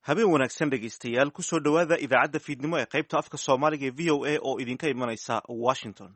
habeen wanaagsan dhegaystayaal kusoo dhowaada idaacadda fiidnimo ee qaybta afka soomaaliga ee v o a oo idinka imanaysa washington.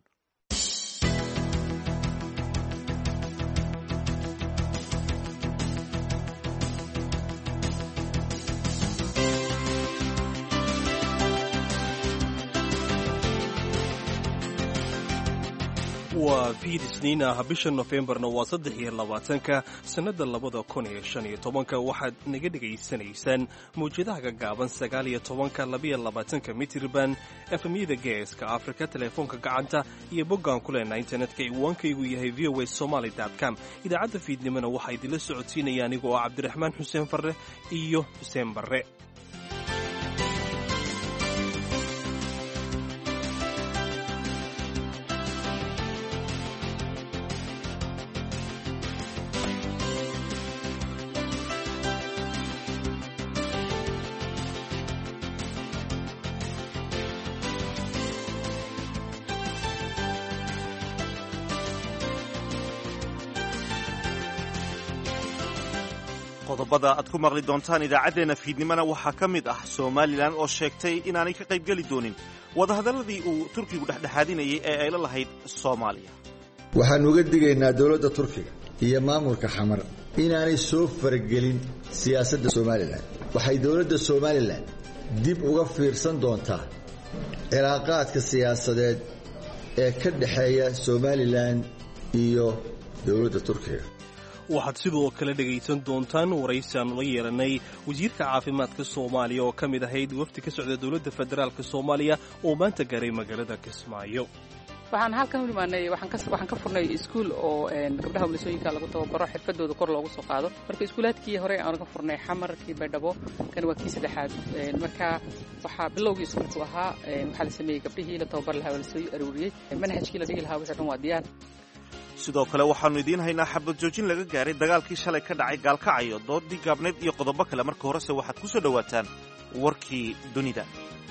waa fiid isniin ah bisha nofembarna waa 23 sannada 2015 waxaad naga dhegaysanaysaan mawjadaha gagaaban 19 mitirban efemyada geeska afrika teleefoonka gacanta iyo boggaan ku leenahay internetka ciwaankaygu yahay voasomali.com. idaacadda fiidnimona waxaa idinla socodsiinaya anigoo ah cabdiraxmaan xuseen farre iyo xuseen barre. qodobada aad ku maqli doontaan idaacaddeenna fiidnimona waxaa ka mid ah somalilan oo sheegtay inaanay ka qaybgeli doonin wadahadalladii uu turkigu dhexdhexaadinayay ee ay la lahayd soomaaliya. waxaan uga digaynaa dowladda turkiga iyo maamulka xamar inaanay soo faragelin siyaasadda somalilan. waxay dowladda somalilan dib uga fiirsan doontaa cilaaqaadka siyaasadeed ee ka dhexeeya somalilan iyo dowladda turkiga. waxaad sidoo kale dhegaysan doontaan waraysi aanu la yeelanay wasiirka caafimaadka soomaaliya oo ka mid ahayd wafdi ka socda dowladda federaalka soomaaliya oo maanta gaaray magaalada kismaayo. waxaan halkan u imaanay waxaan ka furnay iskuul oo gabdhaha umulisooyinka lagu tababaro xirfadooda kor loogu soo qaado. marka iskuulaadkii hore aan ka furnay xamarkii baydhabo kan waa kii saddexaad. marka waxaa bilowgii iskuulku ahaa waxaa la sameeyey gabdhihii la tababar lahaa waa la soo aruuriyey manhajkii la dhigi lahaa wixii dhan waa diyaar. sidoo kale waxaannu idiin haynaa xabad joojin laga gaaray dagaalkii shalay ka dhacay gaalkacyo doodii gaabneed iyo qodobo kale. marka horese waxaad ku soo dhowaataan warkii dunida.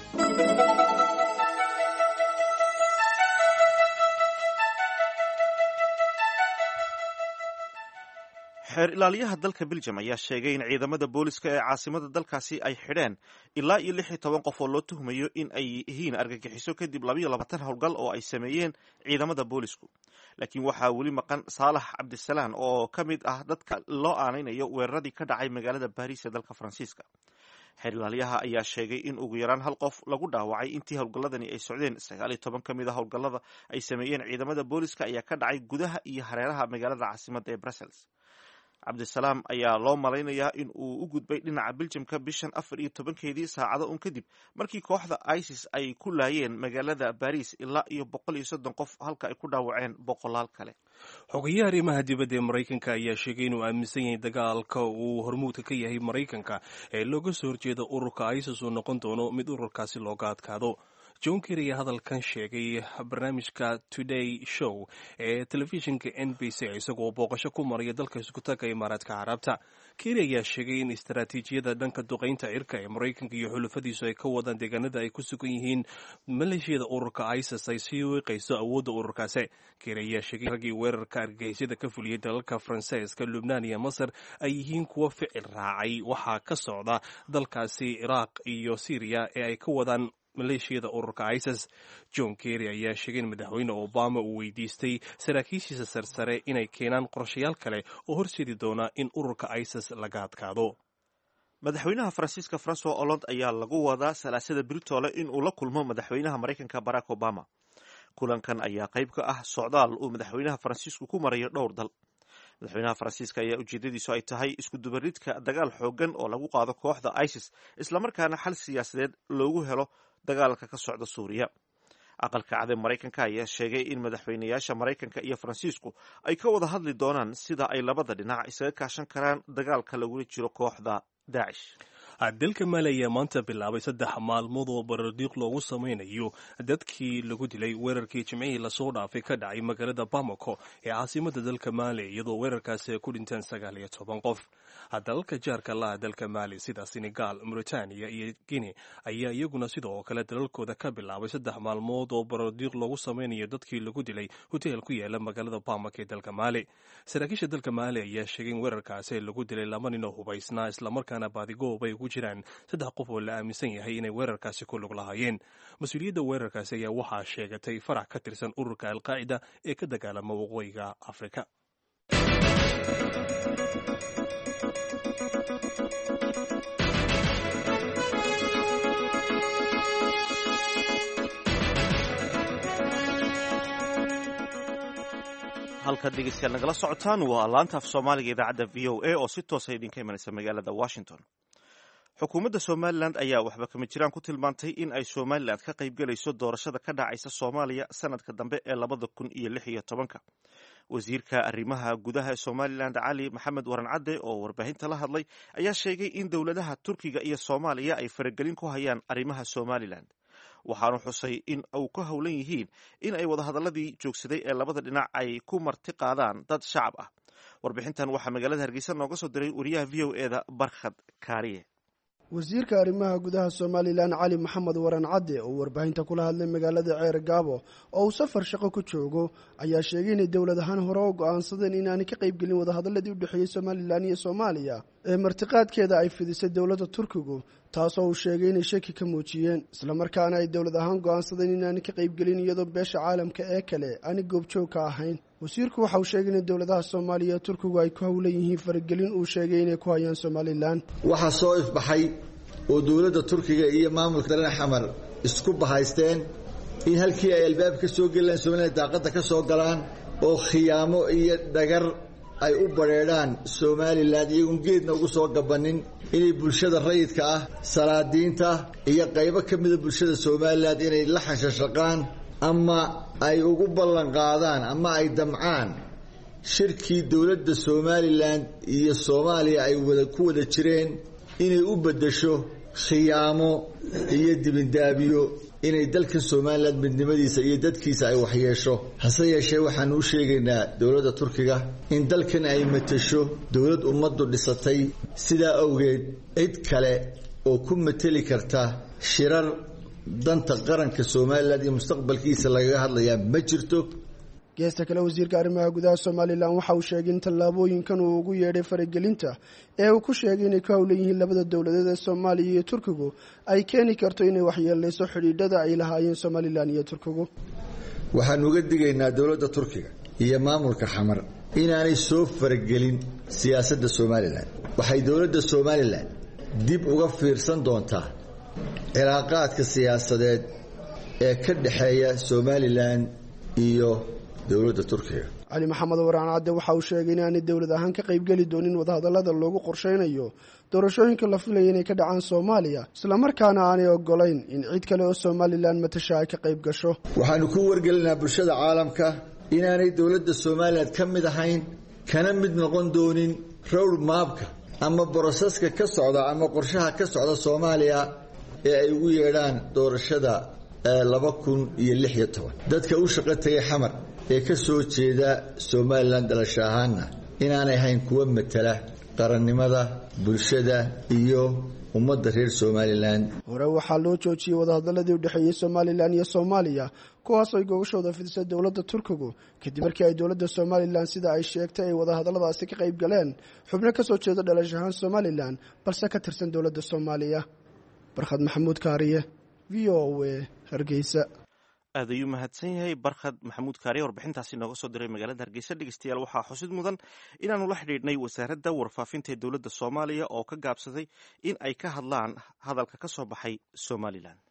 xeer ilaaliyaha dalka Belgium ayaa sheegay in ciidamada booliska ee caasimada dalkaasi ay xidheen ilaa iyo 16 qof oo loo tuhmayo in ay yihiin argagixiso kadib 22 howlgal oo ay sameeyeen ciidamada boolisku. laakiin waxaa weli maqan Saalax Cabdisalaan oo ka mid ah dadka loo aanaynayo weeraradii ka dhacay magaalada Paris ee dalka Faransiiska. xeer ilaaliyaha ayaa sheegay in ugu yaraan hal qof lagu dhaawacay intii howlgalladani ay socdeen. 19 ka mid ah howlgallada ay sameeyeen ciidamada booliska ayaa ka dhacay gudaha iyo hareeraha magaalada caasimadda ee Brussels. cabdisalaam ayaa loo malaynayaa in uu u gudbay dhinaca Belgiumka bishan 14keedii saacado un kadib markii kooxda ISIS ay ku laayeen magaalada Paris ilaa iyo 130 qof halka ay ku dhaawaceen boqolaal kale. xogayaha arrimaha dibadda ee Maraykanka ayaa sheegay inuu aaminsan yahay dagaalka uu hormuudka ka yahay Maraykanka ee looga soo horjeeda ururka ISIS uu noqon doono mid ururkaasi looga adkaado. John Kerry ayaa hadalkan sheegay barnaamijka Today Show ee telefishinka NBC isagoo booqasho ku maraya dalka iskutaga Imaaraadka Carabta. Kerry ayaa sheegay in istaraatiijiyada dhanka duqeynta cirka ee Maraykanka iyo xulafadiisu ay ka wadaan deegaanada ay ku sugan yihiin maleeshiyada ururka ISIS ay sii wiiqayso awoodda ururkaasi. Kerry ayaa sheegay in raggii weerarka argagixisada ka fuliyey dalalka Faransiiska, Lubnaan iyo Masar ay yihiin kuwo ficil raacay waxaa ka socda dalkaasi Iraq iyo Syria ee ay ka wadaan maleeshiyada ururka ISIS. John Kerry ayaa sheegay in madaxweyne Obama uu weydiistay saraakiishiisa sarsare inay keenaan qorshayaal kale oo horseedi doona in ururka ISIS laga adkaado. madaxweynaha Faransiiska François Hollande ayaa lagu wadaa salaasada Britole in uu la kulmo madaxweynaha Maraykanka Barack Obama. kulankan ayaa qayb ka ah socdaal uu madaxweynaha Faransiisku ku marayo dhowr dal. madaxweynaha Faransiiska ayaa ujeedadiisu ay tahay isku dubaridka dagaal xoogan oo lagu qaado kooxda ISIS islamarkaana xal siyaasadeed loogu helo dagaalka ka socda Suuriya. aqalka cad ee Maraykanka ayaa sheegay in madaxweynayaasha Maraykanka iyo Faransiisku ay ka wada hadli doonaan sida ay labada dhinac isaga kaashan karaan dagaalka lagula jiro kooxda Daesh. dalka Maali ayaa maanta bilaabay 3 maalmood oo barardiiq loogu samaynayo dadkii lagu dilay weerarkii Jimcihii lasoo dhaafay ka dhacay magaalada Bamako ee caasimadda dalka Maali iyadoo weerarkaasi ay ku dhinteen 19 qof. dalalka jaarka la dalka Maali sida Senegal, Mauritania iyo Guinea ayaa iyaguna sidoo kale dalalkooda ka bilaabay 3 maalmood oo barardiiq loogu samaynayo dadkii lagu dilay hotel ku yaala magaalada Bamako ee dalka Maali. saraakiisha dalka Maali ayaa sheegay in weerarkaasi lagu dilay 2 nin oo hubaysnaa isla markaana baadigoob ay ugu jiraan 3 qof oo la aaminsan yahay inay weerarkaasi ku lug lahaayeen. mas-uuliyadda weerarkaasi ayaa waxaa sheegatay farac ka tirsan ururka Al-Qaacida ee ka dagaalama waqooyiga Afrika. halka dhegeystayaal nagala socotaan waa laanta af soomaaliga idaacadda VOA oo si toosa idinka imanaysa magaalada Washington. xukuumadda Somaliland ayaa waxba kama jiraan ku tilmaantay in ay Somaliland ka qayb galayso doorashada ka dhacaysa Soomaaliya sanadka dambe ee 2016. wasiirka arrimaha gudaha ee Somaliland Cali Maxamed Waran Cadde oo warbaahinta la hadlay ayaa sheegay in dowladaha Turkiga iyo Soomaaliya ay faragelin ku hayaan arrimaha Somaliland. waxaanu xusay in uu ka howlan yihiin in ay wadahadaladii joogsaday ee labada dhinac ay ku marti qaadaan dad shacab ah. warbixintan waxaa magaalada Hargeysa nooga soo diray wariyaha VOA-da Barkhad Kaariye. wasiirka arrimaha gudaha Somaliland Cali Maxamed Waran Cadde oo warbaahinta kula hadlay magaalada Ceergaabo oo uu safar shaqo ku joogo ayaa sheegay in dowladahan hore u go'aansadeen in aan ka qayb galin wadahadaladii u dhaxeeyay Somaliland iyo Soomaaliya ee martiqaadkeeda ay fidisay dowladda Turkigu, taasoo uu sheegay inay shaki ka muujiyeen isla markaana ay dowladahan go'aansadeen in aan ka qayb galin iyadoo beesha caalamka ee kale aan goobjoog ka ahayn. wasiirku waxa uu sheegay in dowladaha Soomaaliya iyo Turkigu ay ku howlan yihiin faragelin uu sheegay inay ku hayaan Somaliland. waxa soo ifbaxay oo dowladda Turkiga iyo maamulka dalka Xamar isku bahaysteen in halkii ay albaab ka soo galeen Somaliland daaqada ka soo galaan oo khiyaamo iyo dhagar ay u bareedaan Somaliland iyagoon geedna ugu soo gabanin inay bulshada rayidka ah salaadiinta iyo qaybo ka mid ah bulshada Somaliland inay la xashashaqaan ama ay ugu ballan qaadaan ama ay damcaan shirkii dowladda Somaliland iyo Soomaaliya ay ku wada jireen inay u bedesho khiyaamo iyo dibindaabiyo inay dalka Somaliland midnimadiisa iyo dadkiisa ay waxyeesho. hase yeeshee waxaan u sheegaynaa dowladda Turkiga in dalkan ay matasho dowlad ummadu dhisatay, sidaa awgeed cid kale oo ku mateli karta shirar danta qaranka Somaliland iyo mustaqbalkiisa laga hadlayaa ma jirto. geesta kale wasiirka arrimaha gudaha Somaliland waxa uu sheegay in tallaabooyinkan uu ugu yeedhay faragelinta ee uu ku sheegay inay ka howlan yihiin labada dowladeed ee Soomaaliya iyo Turkigu ay keeni karto inay waxyeeleyso xidhiidhada ay lahaayeen Somaliland iyo Turkigu. waxaan uga digaynaa dowladda Turkiga iyo maamulka Xamar inaanay soo faragelin siyaasadda Somaliland. waxay dowladda Somaliland dib uga fiirsan doontaa cilaaqaadka siyaasadeed ee ka dhaxeeya Somaliland iyo dowladda Turkiga. Cali Maxamed Waran Cadde waxa uu sheegay in aanay dowlad ahaan ka qayb gali doonin wadahadalada loogu qorsheynayo doorashooyinka la filayo inay ka dhacaan Soomaaliya, isla markaana aanay ogolayn in cid kale oo Somaliland matasha ay ka qayb gasho. waxaanu ku wargelinaa bulshada caalamka inaanay dowladda Somaliland ka mid ahayn kana mid noqon doonin road mapka ama boroseska ka socda ama qorshaha ka socda Soomaaliya ee ay ugu yeedhaan doorashada 2016. dadka u shaqo tagay Xamar ee ka soo jeeda Somaliland dhalasho ahaana inaanay ahayn kuwa matala qarannimada bulshada iyo ummadda reer Somaliland. hore waxaa loo joojiyay wadahadaladii u dhaxeeyay Somaliland iyo Soomaaliya kuwaas oo gogashooda fidisay dowladda Turkigu kadib markii ay dowladda Somaliland sida ay sheegtay ay wadahadaladaasi ka qayb galeen xubno ka soo jeeda dhalasho ahaan Somaliland balse ka tirsan dowladda Soomaaliya. Barkhad Maxamuud Kaariye, VOA, Hargeysa. aad ayuu mahadsan yahay Barkhad Maxamuud Kaariye warbixintaasi nooga soo diray magaalada Hargeysa. dhegeystayaal waxaa xusid mudan inaanu la xidhiidhnay wasaaradda warfaafinta ee dowladda Soomaaliya oo ka gaabsaday in ay ka hadlaan hadalka ka soo baxay Somaliland.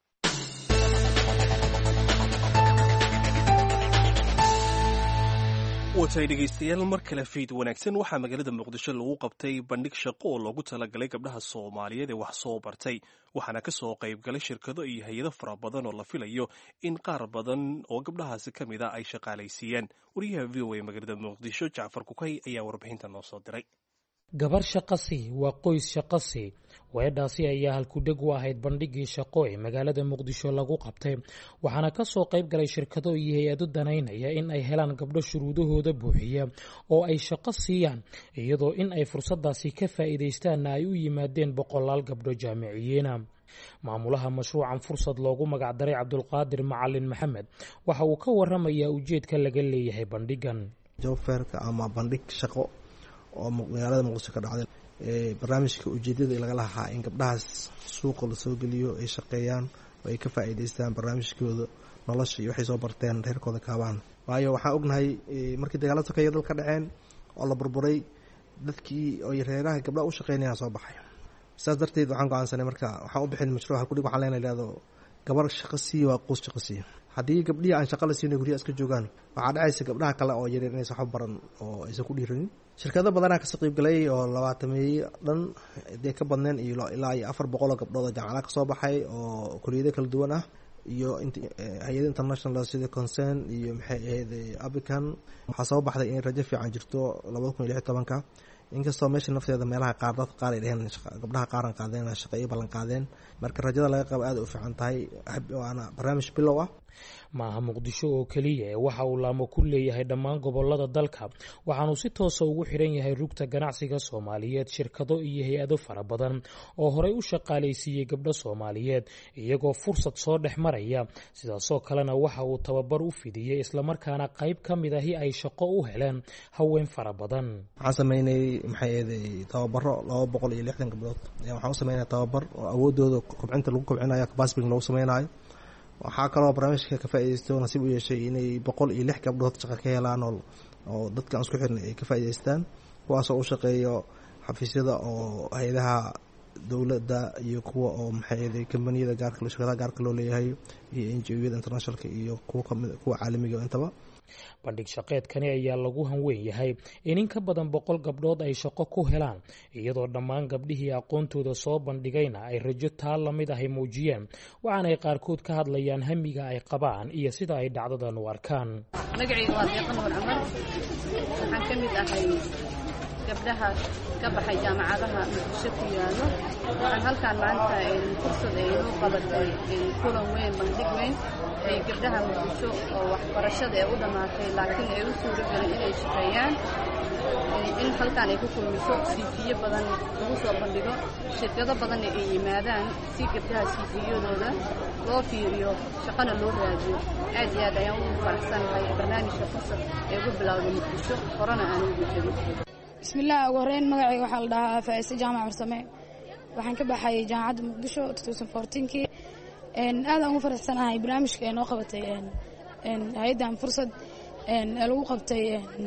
watay dhegeystayaal mar kale fiid wanaagsan. waxaa magaalada Muqdisho lagu qabtay bandhig shaqo oo loogu talagalay gabdhaha Soomaaliyeed ee wax soo bartay, waxaana ka soo qayb galay shirkado iyo hay'ado fara badan oo la filayo in qaar badan oo gabdhahaasi ka mid ah ay shaqaalaysiiyaan. wariyaha VOA magaalada Muqdisho Jacfar Kukay ayaa warbixinta noo soo diray. gabar shaqasi waa qoys shaqasi. weedhaasi ayaa halkudheg u ahayd bandhigii shaqo ee magaalada Muqdisho lagu qabtay, waxaana ka soo qayb galay shirkado iyo hay-ado danaynaya in ay helaan gabdho shuruudahooda buuxiya oo ay shaqo siiyaan, iyadoo in ay fursadaasi ka faa'iidaystaanna ay u yimaadeen boqolaal gabdho jaamiciyiina. maamulaha mashruucan fursad loogu magacdaray Cabdulqaadir Macalin Maxamed waxa uu ka waramayaa ujeedka laga leeyahay bandhigan. jobfairka ama bandhig shaqo oo magaalada Muqdisho ka dhacday barnaamijka ujeedada laga lahaa in gabdhahaas suuqa lasoo geliyo ay shaqeeyaan oo ay ka faa'iidaystaan barnaamijkooda nolosha iyo waxay soo barteen reerkooda kaabaan. waayo waxaan ognahay markii dagaalada sokeeye dalka dhaceen oo la burburay dadkii oo reeraha gabdhaha u shaqeynayaan soo baxay. sidaas darteed waxaan go'aansanay marka waxaan u bixin mashruuca kudhig waxaan leenahay leedo gabar shaqo sii waa qoys shaqo sii. haddii gabdhihii aan shaqo la siinay guryaha iska joogaan waxaa dhacaysa gabdhaha kale oo yaryar inaysan waxba baran oo aysan ku dhiiranin. shirkado badanaa kasoo qaybgalay oo 20 dhan dee ka badneen iyo ilaa 400 oo gabdhood oo jaamacadaha kasoo baxay oo kuliyado kala duwan ah iyo hay-ada international sida concern iyo maxay ahayd abican. waxaa soo baxday in rajo fiican jirto 2016 inkastoo meesha nafteeda meelaha qaar dadka qaar ay dheheen gabdhaha qaaran qaadeen shaqo ay ballan qaadeen. marka rajada laga qabo aad u fiican tahay waana barnaamij bilow ah. maaha muqdisho oo keliya ee waxa uu laamo ku leeyahay dhammaan gobolada dalka waxaanu si toosa ugu xiran yahay rugta ganacsiga Soomaaliyeed shirkado iyo hay-ado fara badan oo horey u shaqaalaysiiyay gabdho Soomaaliyeed iyagoo fursad soo dhex maraya. sidaasoo kalena waxa uu tababar u fidiyay isla markaana qayb ka mid ahi ay shaqo u heleen haween fara badan. waxaan sameynay maxay ahayd tababaro 260 gabdhood waxaan u sameynay tababar oo awoodooda kobcinta lagu kobcinayo capacity lagu sameynayo. waxaa kaloo barnaamijka ka faa'iideysto nasiib u yeeshay inay 106 gabdhood shaqo ka helaan oo dadkan isku xirnay ay ka faa'iideystaan kuwaasoo u shaqeeyo xafiisyada oo hay'adaha dowladda iyo kuwa oo maxay ahayd kambaniyada gaarka shirkadaha gaarka loo leeyahay iyo NGO-yada internationalka iyo kuwa caalamiga intaba. bandhig shaqeedkani ayaa lagu hanweyn yahay in in ka badan 100 gabdhood ay shaqo ku helaan iyadoo dhammaan gabdhihii aqoontooda soo bandhigayna ay rajo taa la mid ahay muujiyeen waxaana ay qaarkood ka hadlayaan hamiga ay qabaan iyo sida ay dhacdadan u arkaan. magacayga waa Deeqan Nuur Camar waxaan ka mid ahay gabdhaha ka baxay jaamacadaha Muqdisho ku yaalo. waxaan halkaan maanta fursad ay u qabatay kulan weyn bandhig weyn ay gabdhaha Muqdisho oo waxbarashada ay u dhamaatay laakiin ay u suuragelin inay shaqeeyaan in halkaan ay ku kulmiso CV badan lagu soo bandhigo shirkado badan ay yimaadaan si gabdhaha CV-yadooda loo fiiriyo shaqana loo raadiyo. aad iyo aad ayaan ugu faraxsanahay barnaamijka fursad ee ugu bilowday Muqdisho horena aan ugu jirin. bismillaah ugu horeyn magacayga waxaa la dhahaa Faaiise Jaamac Farsame waxaan ka baxay jaamacadda Muqdisho 2014kii aad aan ugu faraxsanahay barnaamijka ee noo qabatay hay'adan fursad lagu qabtay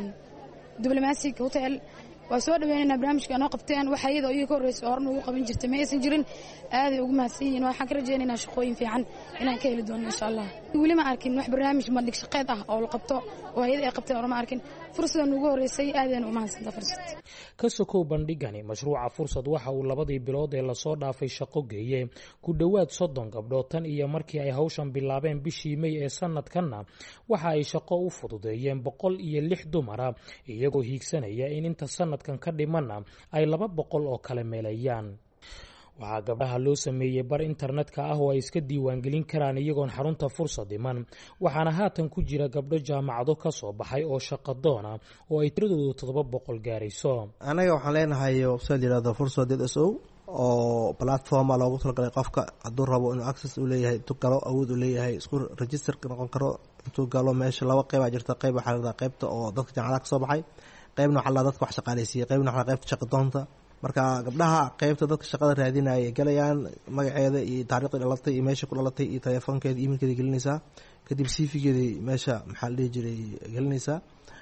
Diplomatic Hotel waa soo dhaweynayna barnaamijka noo qabteen waxa iyadoo iyaga ka horeysay horna ugu qaban jirtay ma aysan jirin aad ay ugu mahadsan yihiin waxaan ka rajaynaynaa shaqooyin fiican inaan ka heli doono insha Allah. weli ma arkin wax barnaamij bandhig shaqeed ah oo la qabto oo hay'ad ay qabteen oo ma arkin fursadan ugu horeysay aad ayaan u mahadsantahay fursad. ka sokow bandhigani mashruuca fursad waxa uu 2 bilood ee la soo dhaafay shaqo geeyay ku dhawaad 30 gabdhood tan iyo markii ay hawshan bilaabeen bishii May ee sanadkanna waxa ay shaqo u fududeeyeen 106 dumar ah iyagoo hiigsanaya in inta sanadkan ka dhimana ay 200 oo kale meelayaan. waxaa gabdhaha loo sameeyey bar internetka ah oo ay iska diiwaangelin karaan iyagoon xarunta fursad iman waxaana haatan ku jira gabdho jaamacado ka soo baxay oo shaqo doona oo ay tiradoodu 700 gaarayso. anaga waxaan leenahay website yiraahdo fursad.so oo platform loogu talagalay qofka hadduu rabo inuu access u leeyahay intuu galo awood u leeyahay isku register noqon karo intuu galo meesha 2 qayb jirta qayb waxaa la qaybta oo dadka jaamacadaha ka soo baxay qaybna waxaa la dadka wax shaqaaleysiiyay qaybna waxaa qaybta shaqo doonta. marka gabdhaha qaybta dadka shaqada raadinaya galayaan magaceeda iyo taariikhda dhalatay iyo meesha ku dhalatay iyo telefoonkeeda emailkeeda gelinaysaa kadib CV-geeda meesha maxaa la dhihi jiray gelinaysaa.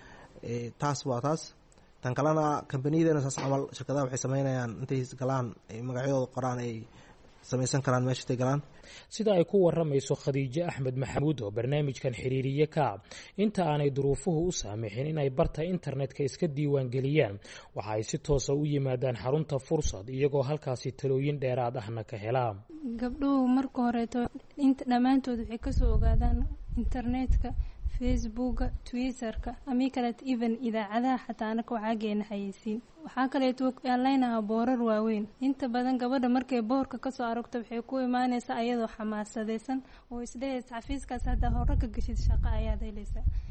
taas waa taas tan kalena kambaniyada saas camal shirkadaha waxay sameynayaan intay galaan magacyadooda qoraan ay samaysan karaan meesha tay galaan. sida ay ku waramayso Khadiija Axmed Maxamuud oo barnaamijkan xiriiriye ka inta aanay duruufuhu u saamixin inay barta internetka iska diiwaan geliyaan waxa ay si toos ah u yimaadaan xarunta fursad iyagoo halkaasi talooyin dheeraad ahna ka helaan. gabdhuhu marka hore inta dhamaantood waxay ka soo ogaadaan internetka Facebook Twitter-ka ama kale even idaacadaha xataa anaka waxaageena xayeysiin waxaa kaleeto online boorar waaweyn inta badan gabadha markay boorka ka soo aragto waxay ku imaanaysaa ayadoo xamaasadeysan oo isdhehaysa xafiiskaas hadda hore ka gashid shaqo ayaad helaysaa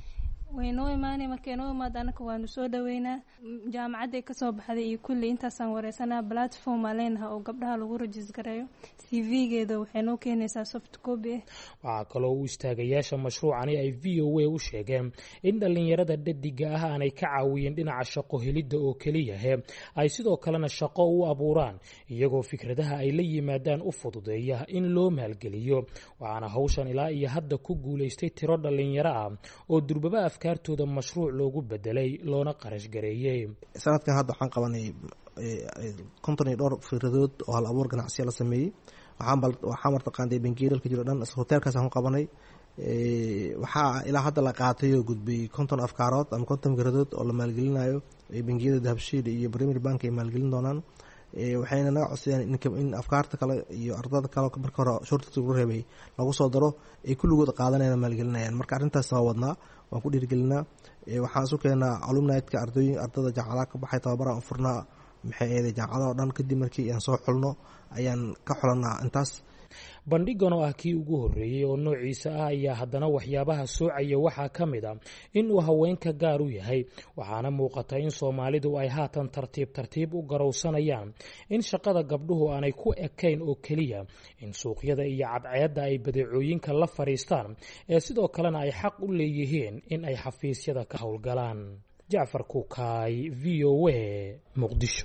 way noo imaanay markay noo imaad anaka waanu soo dhaweynaa jaamacadday kasoo baxday iyo kulli intaasaan wareysanaa platform aa leenaha oo gabdhaha lagu rajis gareeyo cv-geeda waxay noo keenaysaa soft copy waxaa kaloo u istaagayaasha mashruucani ay v o a u sheegeen in dhallinyarada dhadiga ah aanay ka caawiyeen dhinaca shaqo helidda oo keliyahe ay sidoo kalena shaqo u abuuraan iyagoo fikradaha ay la yimaadaan u fududeeya in loo maalgeliyo waxaana hawshan ilaa iyo hadda ku guulaystay tiro dhallinyaro ah oo durbaba afkaartooda mashruuc loogu bedelay loona qarash gareeyey. sanadkan hadda waxaan qabanay 50 dhowr fikradood oo hal abuur ganacsiya la sameeyey waxaa martaqaanday bangiyada dalka jiro dhan hoteelkaasaan ku qabanay waxaa ilaa hadda la qaatay oo gudbay 50 afkaarood ama 50 fikradood oo la maalgelinayo bangiyada dahabshiil iyo premier bank ay maalgelin doonaan waxayna naga codsadeen in afkaarta kale iyo ardada kale marka hore shortiga lagu reebay lagu soo daro ay kulligood qaadanayaan maalgelinayaan marka arrintaas waa wadnaa waan ku dhiirigelinaa waxaan isu keenaa alumni-ka ardada jaamacadaha ka baxay tababaraan u furnaa maxay eeday jaamacadaha oo dhan kadib markii aan soo xulno ayaan ka xulanaa intaas. bandhigan oo ah kii ugu horreeyey oo noociisa ah ayaa haddana waxyaabaha soocaya waxaa ka mid a in uu haweenka gaar u yahay waxaana muuqata in soomaalidu ay haatan tartiib u garowsanayaan in shaqada gabdhuhu aanay ku ekayn oo keliya in suuqyada iyo cadceedda ay badeecooyinka la fadhiistaan ee sidoo kalena ay xaq u leeyihiin in ay xafiisyada ka howlgalaan. jacfar kukaay v o a muqdisho.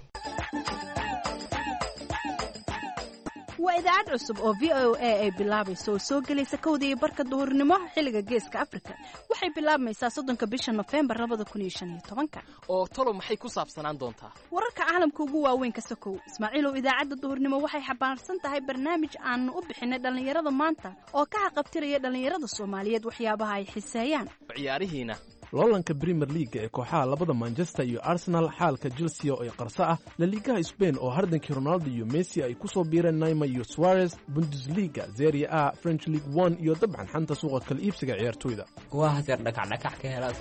waa idaacad cusub oo v o a ay bilaabayso oo soo gelaysa 1:00 duhurnimo xilliga geeska Afrika waxay bilaabmaysaa 30 bisha November 2015 oo tolo maxay ku saabsanaan doontaa wararka caalamka ugu waaweyn ka sokow Ismaaciil oo idaacadda duhurnimo waxay xabaarsan tahay barnaamij aan u bixinay dhalinyarada maanta oo ka xaqabtiraya dhalinyarada Soomaaliyeed waxyaabaha ay xiiseeyaan ciyaarihiina loolanka Premier League ee kooxaha labada Manchester iyo Arsenal xaalka Chelsea oo ay qarso ah La Liga Spain oo hardankii Ronaldo iyo Messi ay ku soo biireen Neymar iyo Suarez Bundesliga Serie A French League 1 iyo dabcan xanta suuqa kala iibsiga ciyaartoyda waa hadeer dhagax ka helaad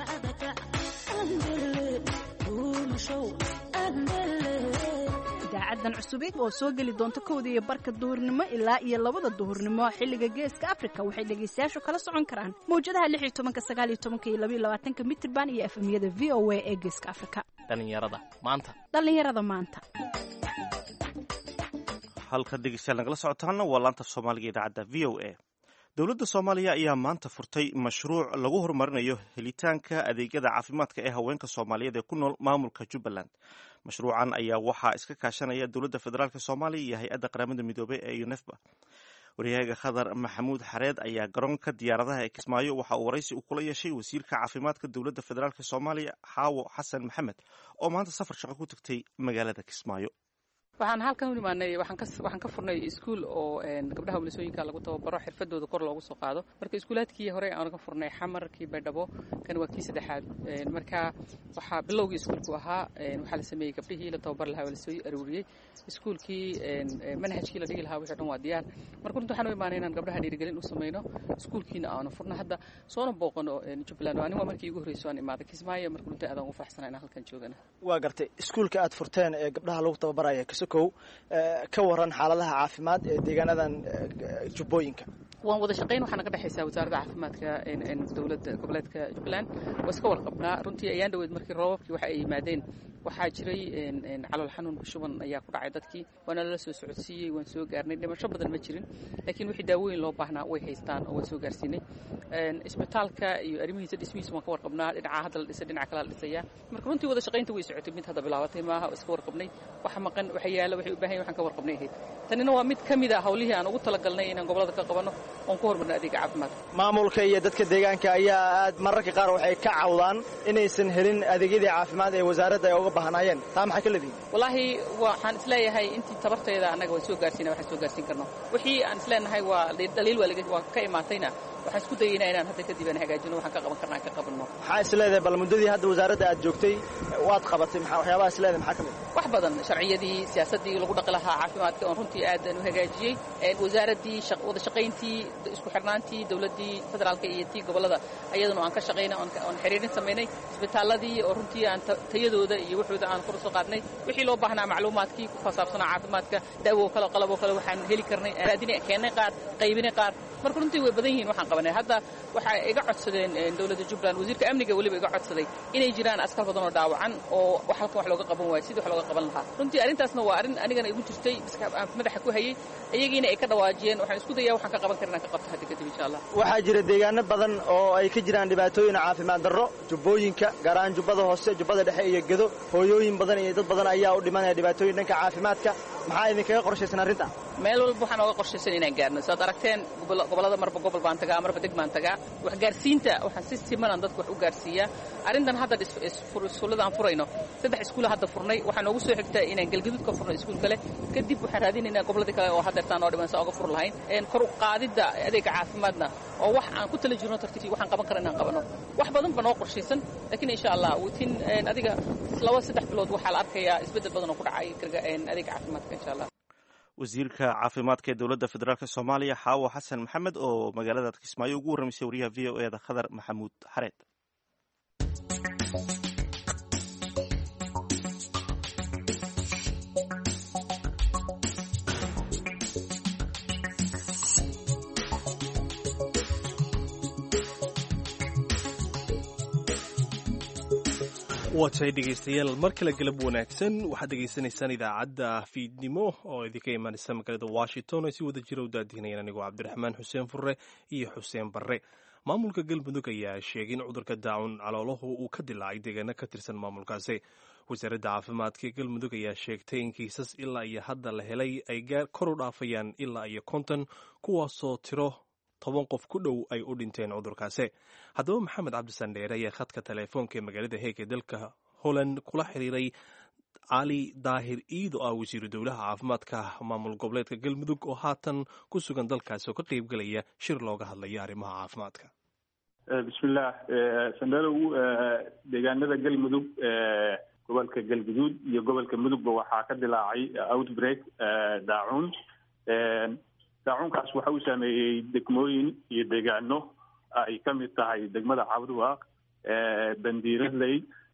idaacadan cusubid oo soo geli doonta 1:00 duhurnimo ilaa iyo 2 duhurnimo xilliga geeska Afrika waxay dhageystayaashu kala socon karaan mowjadaha 16 19 iyo 22 mitirban iyo FM-yada VOA ee geeska Afrika. dhalinyarada maanta halka dhegeystayaal nagala socotaana waa laanta Soomaaliga idaacadda VOA. dowladda Soomaaliya ayaa maanta furtay mashruuc lagu horumarinayo helitaanka adeegyada caafimaadka ee haweenka Soomaaliyeed ee ku nool maamulka Jubbaland. mashruucan ayaa waxaa iska kaashanaya dowladda federaalka Soomaaliya iyo hay-adda qaramada midoobay ee UNEFPA. wariyahayga Khadar Maxamuud Xareed ayaa garoonka diyaaradaha ee Kismaayo waxa uu waraysi u kula yeeshay wasiirka caafimaadka dowladda federaalka Soomaaliya Xaawo Xasan Maxamed oo maanta safar shaqo ku tagtay magaalada Kismaayo. waxaan halkan u imaanay waxaan ka furnay iskuul oo gabdhaha milisooyinka lagu tababaro xirfadooda kor loogu soo qaado marka iskuulaadkii hore aan ka furnay xamarkii Baydhabo kan waa kii saddexaad marka waxa bilowgii iskuulku ahaa waxa la sameeyay gabdhihii la tababar lahaa wala soo aruuriyay iskuulkii manhajkii la dhigi lahaa wixii dhan waa diyaar marka runtii waxaan u imaanay inaan gabdhaha dhiirigelin u sameeyno iskuulkiina aan furno hadda soona booqano Jubbaland waa markii ugu horreysay aan imaaday Kismaayo marka runtii aad aan u faraxsanahay inaan halkan joogana waa gartay iskuulka aad furteen ee gabdhaha lagu tababarayo ka waran xaaladaha caafimaad ee deegaanadan Jubbooyinka waan wada shaqeyn waxaana ka dhaxaysaa wasaaradda caafimaadka dowladda goboleedka Jubbaland waa iska warqabnaa runtii ayaan dhaweyd markii roobabkii waxa ay yimaadeen waxaa jiray calool xanuun shuban ayaa ku dhacay dadkii waana la soo socodsiiyey waan soo gaarnay dhimasho badan ma jirin laakiin wixii daawooyin loo baahnaa way haystaan oo waan soo gaarsiinay isbitaalka iyo arrimihiisa dhismihiisa waan ka warqabnaa dhinaca hadda la dhisay dhinaca kale la dhisaya marka runtii wada shaqeynta way socotay mid hadda bilaabatay maaha iska warqabnay waxa maqan waxa yaala waxay u baahan yihiin waxaan ka warqabnay ahayd tanina waa mid kamid ah hawlihii aan ugu talagalnay inaan gobolada ka qabano oon ku horumarno adeega caafimaadka maamulka iyo dadka deegaanka ayaa aad mararka qaar waxay ka cawdaan inaysan helin adeegyadii caafimaad ee wasaaradda ay uga baahnaayeen taa maxay ka leedihiin wallaahi waxaan isleeyahay intii tabarteeda annaga waan soo gaarsiinaa waxaan soo gaarsiin karno wixii aan isleenahay waa daliil waa ka imaatayna waxaan isku dayaynaa inaan hadda kadib aan hagaajino waxaan ka qaban karnaa ka qabanno maxaa isleedahay bal muddadii hadda wasaaradda aad joogtay waad qabatay waxyaabaha isleedahay maxaa ka mid wax badan sharciyadii siyaasaddii lagu dhaqi lahaa caafimaadka oon runtii aad u hagaajiyey wasaaraddii wada shaqayntii isku xirnaantii dowladdii federaalka iyo tii gobolada ayaduna aan ka shaqaynay oon xiriirin samaynay isbitaaladii oo runtii aan tayadooda iyo waxooda aan kor u soo qaadnay wixii loo baahnaa macluumaadkii ku fasaabsanaa caafimaadka daawo kale qalaboo kale waxaan heli karnay raadinay keennay qaar qaybinay qaar marka runtii way badan yihiin waxaan qabanay hadda waxay iga codsadeen dowladda Jubbaland wasiirka amniga waliba iga codsaday inay jiraan askar badan oo dhaawacan oo halkan wax looga qaban waayo sidii wax looga qaban lahaa runtii arrintaasna waa arrin anigana igu jirtay madaxa ku hayay iyagiina ay ka dhawaajiyeen waxaan isku dayaa waxaan ka qaban karnaa ka qabto hadda kadib insha Allah waxaa jira deegaano badan oo ay ka jiraan dhibaatooyin caafimaad darro jubbooyinka gaar ahaan jubbada hoose jubbada dhexe iyo gedo hooyooyin badan iyo dad badan ayaa u dhimanaya dhibaatooyin dhanka caafimaadka maxaa idinkaga qorshaysan arrinta meel walba waxaan ooga qorshaysan inaan gaarno saad aragteen gobolada marba gobol baan tagaa marba deg baan tagaa wax gaarsiinta waxaan si simanan dadku wax u gaarsiiyaa arrintan hadda iskuullada aan furayno 3 iskuul hadda furnay waxaan noogu soo xigtaa inaan galgaduud ka furno iskuul kale kadib waxaan raadinaynaa gobolada kale oo haddeertaan oo dhiman saa uga fur lahayn kor u qaadidda adeega caafimaadna oo wax aan ku tala jirno tartiib waxaan qaban karna inaan qabano wax badan baa noo qorshaysan laakiin insha Allah within adiga 2-3 bilood waxaa la arkayaa isbeddel badan oo ku dhacay adeega caafimaadka insha Allah wasiirka caafimaadka ee dowladda federaalk Soomaaliya Xaawo Xasan Maxamed oo magaalada Kismaayo ugu warramisay wariyaha VOA-da Khadar Maxamuud Xareed waatay dhegaystayaal mar kale galab wanaagsan waxaad dhegaysanaysaan idaacadda fiidnimo oo idinka imaanaysa magaalada Washington oo si wada jira u daadihinayaan anigoo Cabdiraxmaan Xuseen Furre iyo Xuseen Barre maamulka galmudug ayaa sheegay in cudurka daacun calooluhu uu ka dilaacay deegaano ka tirsan maamulkaasi wasaaradda caafimaadka ee galmudug ayaa sheegtay in kiisas ilaa iyo hadda la helay ay kor u dhaafayaan ilaa iyo 50 kuwaasoo tiro 10 qof ku dhow ay u dhinteen cudurkaasi haddaba maxamed cabdisan dheere ayaa khadka teleefoonka ee magaalada Heeg ee dalka Holland kula xiriiray cali daahir iido ah wasiiru dowlaha caafimaadka maamul goboleedka galmudug oo haatan ku sugan dalkaasi oo ka qayb galaya shir looga hadlayo arrimaha caafimaadka bismillaah sandalo deegaanada galmudug gobolka galguduud iyo gobolka mudugba waxaa ka dilaacay outbreak daacun daacunkaas waxa uu saameeyey degmooyin iyo deegaano ay ka mid tahay degmada Cabduwaaq Bandiiradley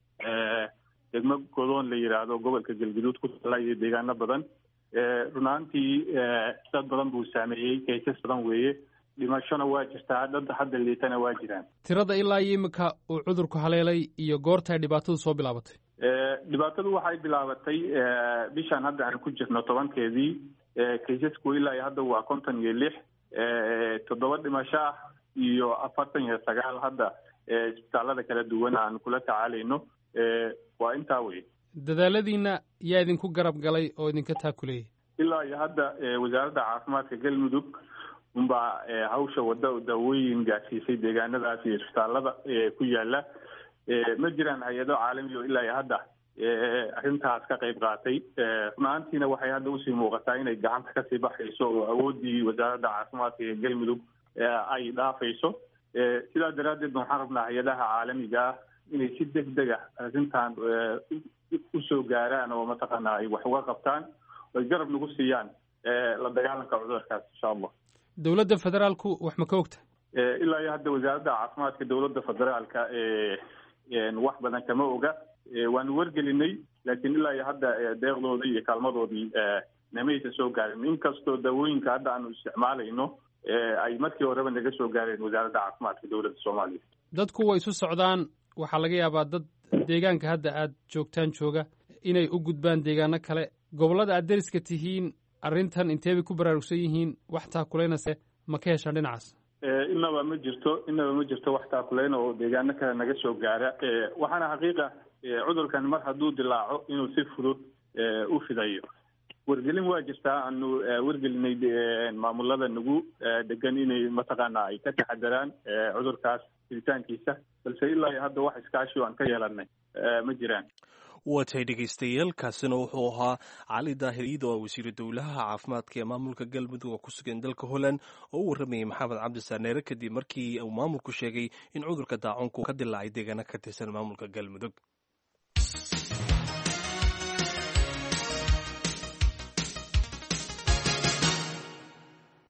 degmo godoon la yiraahdo gobolka galguduud ku taala iyo deegaano badan runaantii dad badan buu saameeyey kaysas badan weeye dhimashona waa jirtaa dad hadda liitana waa jiraan tirada ilaa imika uu cudurku haleelay iyo goorta ay dhibaatadu soo bilaabatay dhibaatadu waxay bilaabatay bishan hadda aan ku jirno 10keedii kaysasku ilaa hadda waa 56 7 dhimasho ah iyo 49 hadda isbitaalada kala duwan aan kula tacaalayno waa intaa wey dadaaladiina yaa idinku garab galay oo idinka taakuleeyay ilaa iyo hadda wasaaradda caafimaadka galmudug unbaa hawsha wada daawooyin gaarsiisay deegaanadaas iyo isbitaalada ku yaala ma jiraan hay-ado caalami oo ilaa iyo hadda arrintaas ka qayb qaatay runaantiina waxay hadda usii muuqataa inay gacanta kasii baxayso oo awoodii wasaaradda caafimaadka ee galmudug ay dhaafayso sidaa daraaddeed waxaan rabnaa hay-adaha caalamiga ah inay si degdeg ah arrintan usoo gaaraan oo mataqaanaa ay wax uga qabtaan oy garab nagu siiyaan la dagaalanka cudurkaas insha Allah dowladda federaalku wax ma ka ogta ilaa iyo hadda wasaaradda caafimaadka dowladda federaalka wax badan kama oga waanu wargelinay laakiin ilaa iyo hadda deeqdoodii iyo kaalmadoodii namaysa soo gaarin inkastoo daawooyinka hadda aanu isticmaalayno ay markii horeba naga soo gaareen wasaaradda caafimaadka dowladda Soomaaliya dadku way isu socdaan waxaa laga yaabaa dad deegaanka hadda aad joogtaan jooga inay u gudbaan deegaano kale gobollada aad deriska tihiin arrintan intee bay ku baraarugsan yihiin wax taakuleynase ma ka heshaan dhinacaas inaba ma jirto wax taakuleyn oo deegaano kale naga soo gaara waxaana xaqiiqa cudurkan mar hadduu dilaaco inuu si fudud u fidayo wargelin waa jirtaa aanu wargelinay maamulada nagu degan inay mataqaanaa ay ka taxadaraan cudurkaas fiditaankiisa balse ilaa iyo hadda wax iskaashi oo aan ka yeelanay ma jiraan waatay dhegaystayaal kaasina wuxuu ahaa cali daahir iido oo wasiiru dowlaha caafimaadka ee maamulka galmudug oo ku sugan dalka Holland oo u warramayay maxamed cabdisaneere kadib markii uu maamulku sheegay in cudurka daacunku ka dilaacay deegaano ka tirsan maamulka galmudug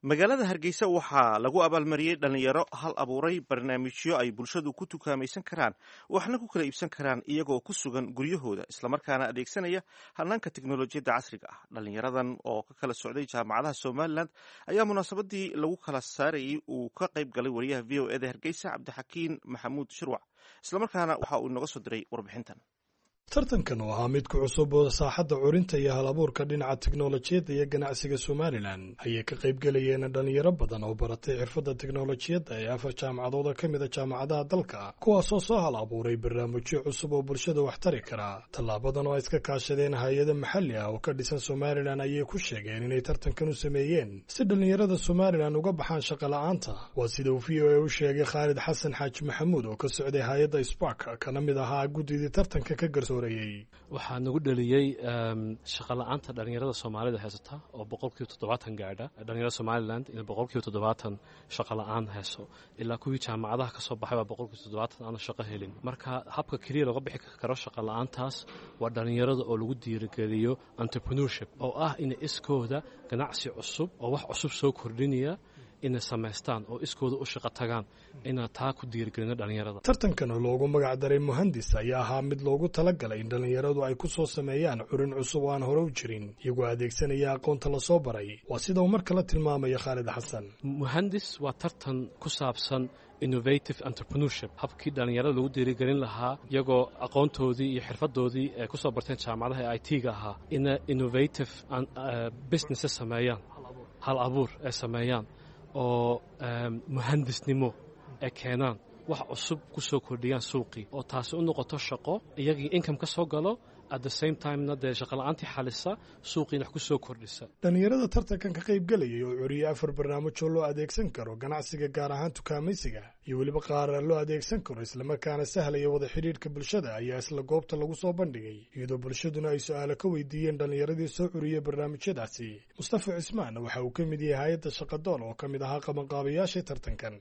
magaalada hargeysa waxaa lagu abaalmariyey dhalinyaro hal abuuray barnaamijyo ay bulshadu ku tukaamaysan karaan waxna ku kala iibsan karaan iyagoo ku sugan guryahooda islamarkaana adeegsanaya hanaanka teknolojiyadda casriga ah. dhalinyaradan oo ka kala socday jaamacadaha somalilan ayaa munaasabadii lagu kala saarayay uu ka qayb galay wariyaha v o eda hargeysa cabdixakiin maxamuud shirwac islamarkaana waxa uu inaga soo diray warbixintan. tartankan oo ahaa mid ku cusub oo saaxadda curinta iyo hal abuurka dhinaca teknolojiyadda iyo ganacsiga somalilan ayay ka qayb galayeen dhalinyaro badan oo baratay xirfadda teknolojiyadda ee 4 jaamacadood ka mid a jaamacadaha dalka kuwaasoo soo hal abuuray barnaamijyo cusub oo bulshada wax tari kara. tallaabadan oo ay iska kaashadeen hay-ado maxalli ah oo ka dhisan somalilan ayay ku sheegeen inay tartankan u sameeyeen si dhalinyarada somalilan uga baxaan shaqo la'aanta. waa sida uu v o a u sheegay khaalid xasan xaaji maxamuud oo ka socday hay-adda spark kana mid ahaa guddidii tartanka ka garsoorayay. waxaa nagu dhaliyey shaqa la-aanta dhalinyarada soomaalida haysata oo 70% gaadha dhalinyarada somaliland in 70% shaqa la-aan hayso ilaa kuwii jaamacadaha ka soo baxay baa 70% aan shaqo helin. marka habka keliya looga bixi karo shaqa la-aantaas waa dhalinyarada oo lagu dhiirigeliyo entrepreneurship oo ah in iskooda ganacsi cusub oo wax cusub soo kordhinaya inay samaystaan oo iskooda u shaqo tagaan inaa taa ku dhiirigelino dhalinyarada. tartankan oo loogu magac daray muhandis ayaa ahaa mid loogu talagalay in dhalinyaradu ay ku soo sameeyaan curin cusub oo aan hore u jirin iyagoo adeegsanaya aqoonta la soo baray. waa sida uu mar kale tilmaamaya khaalid xasan. muhandis waa tartan ku saabsan innovative entrepreneurship habkii dhalinyarada lagu dhiirigelin lahaa iyagoo aqoontoodii iyo xirfadoodii ay ku soo barteen jaamacadaha ee IT-ga ahaa ina innovative businesses sameeyaan hal abuur ay sameeyaan oo muhandisnimo ay keenaan wax cusub ku soo kordhiyaan suuqii oo taasi u noqoto shaqo iyagii income ka soo galo at the same time-na dee shaqola'aantii xalisa suuqiina wax ku soo kordhisa. dhalinyarada tartankan ka qayb galayay oo curiyey 4 barnaamijoo loo adeegsan karo ganacsiga gaar ahaan tukaamaysiga iyo weliba qaar loo adeegsan karo islamarkaana sahlaya wada xidhiidhka bulshada ayaa isla goobta lagu soo bandhigay iyadoo bulshaduna ay su-aalo ka weydiiyeen dhalinyaradii soo curiyey barnaamijyadaasi. mustafa cismaan waxa uu ka mid yahay hay-adda shaqadoon oo ka mid ahaa qabanqaabayaashii tartankan.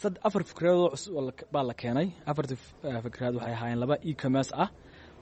4 fikradood baa la keenay. 4 fikraad waxay ahaayeen 2 e-commerce ah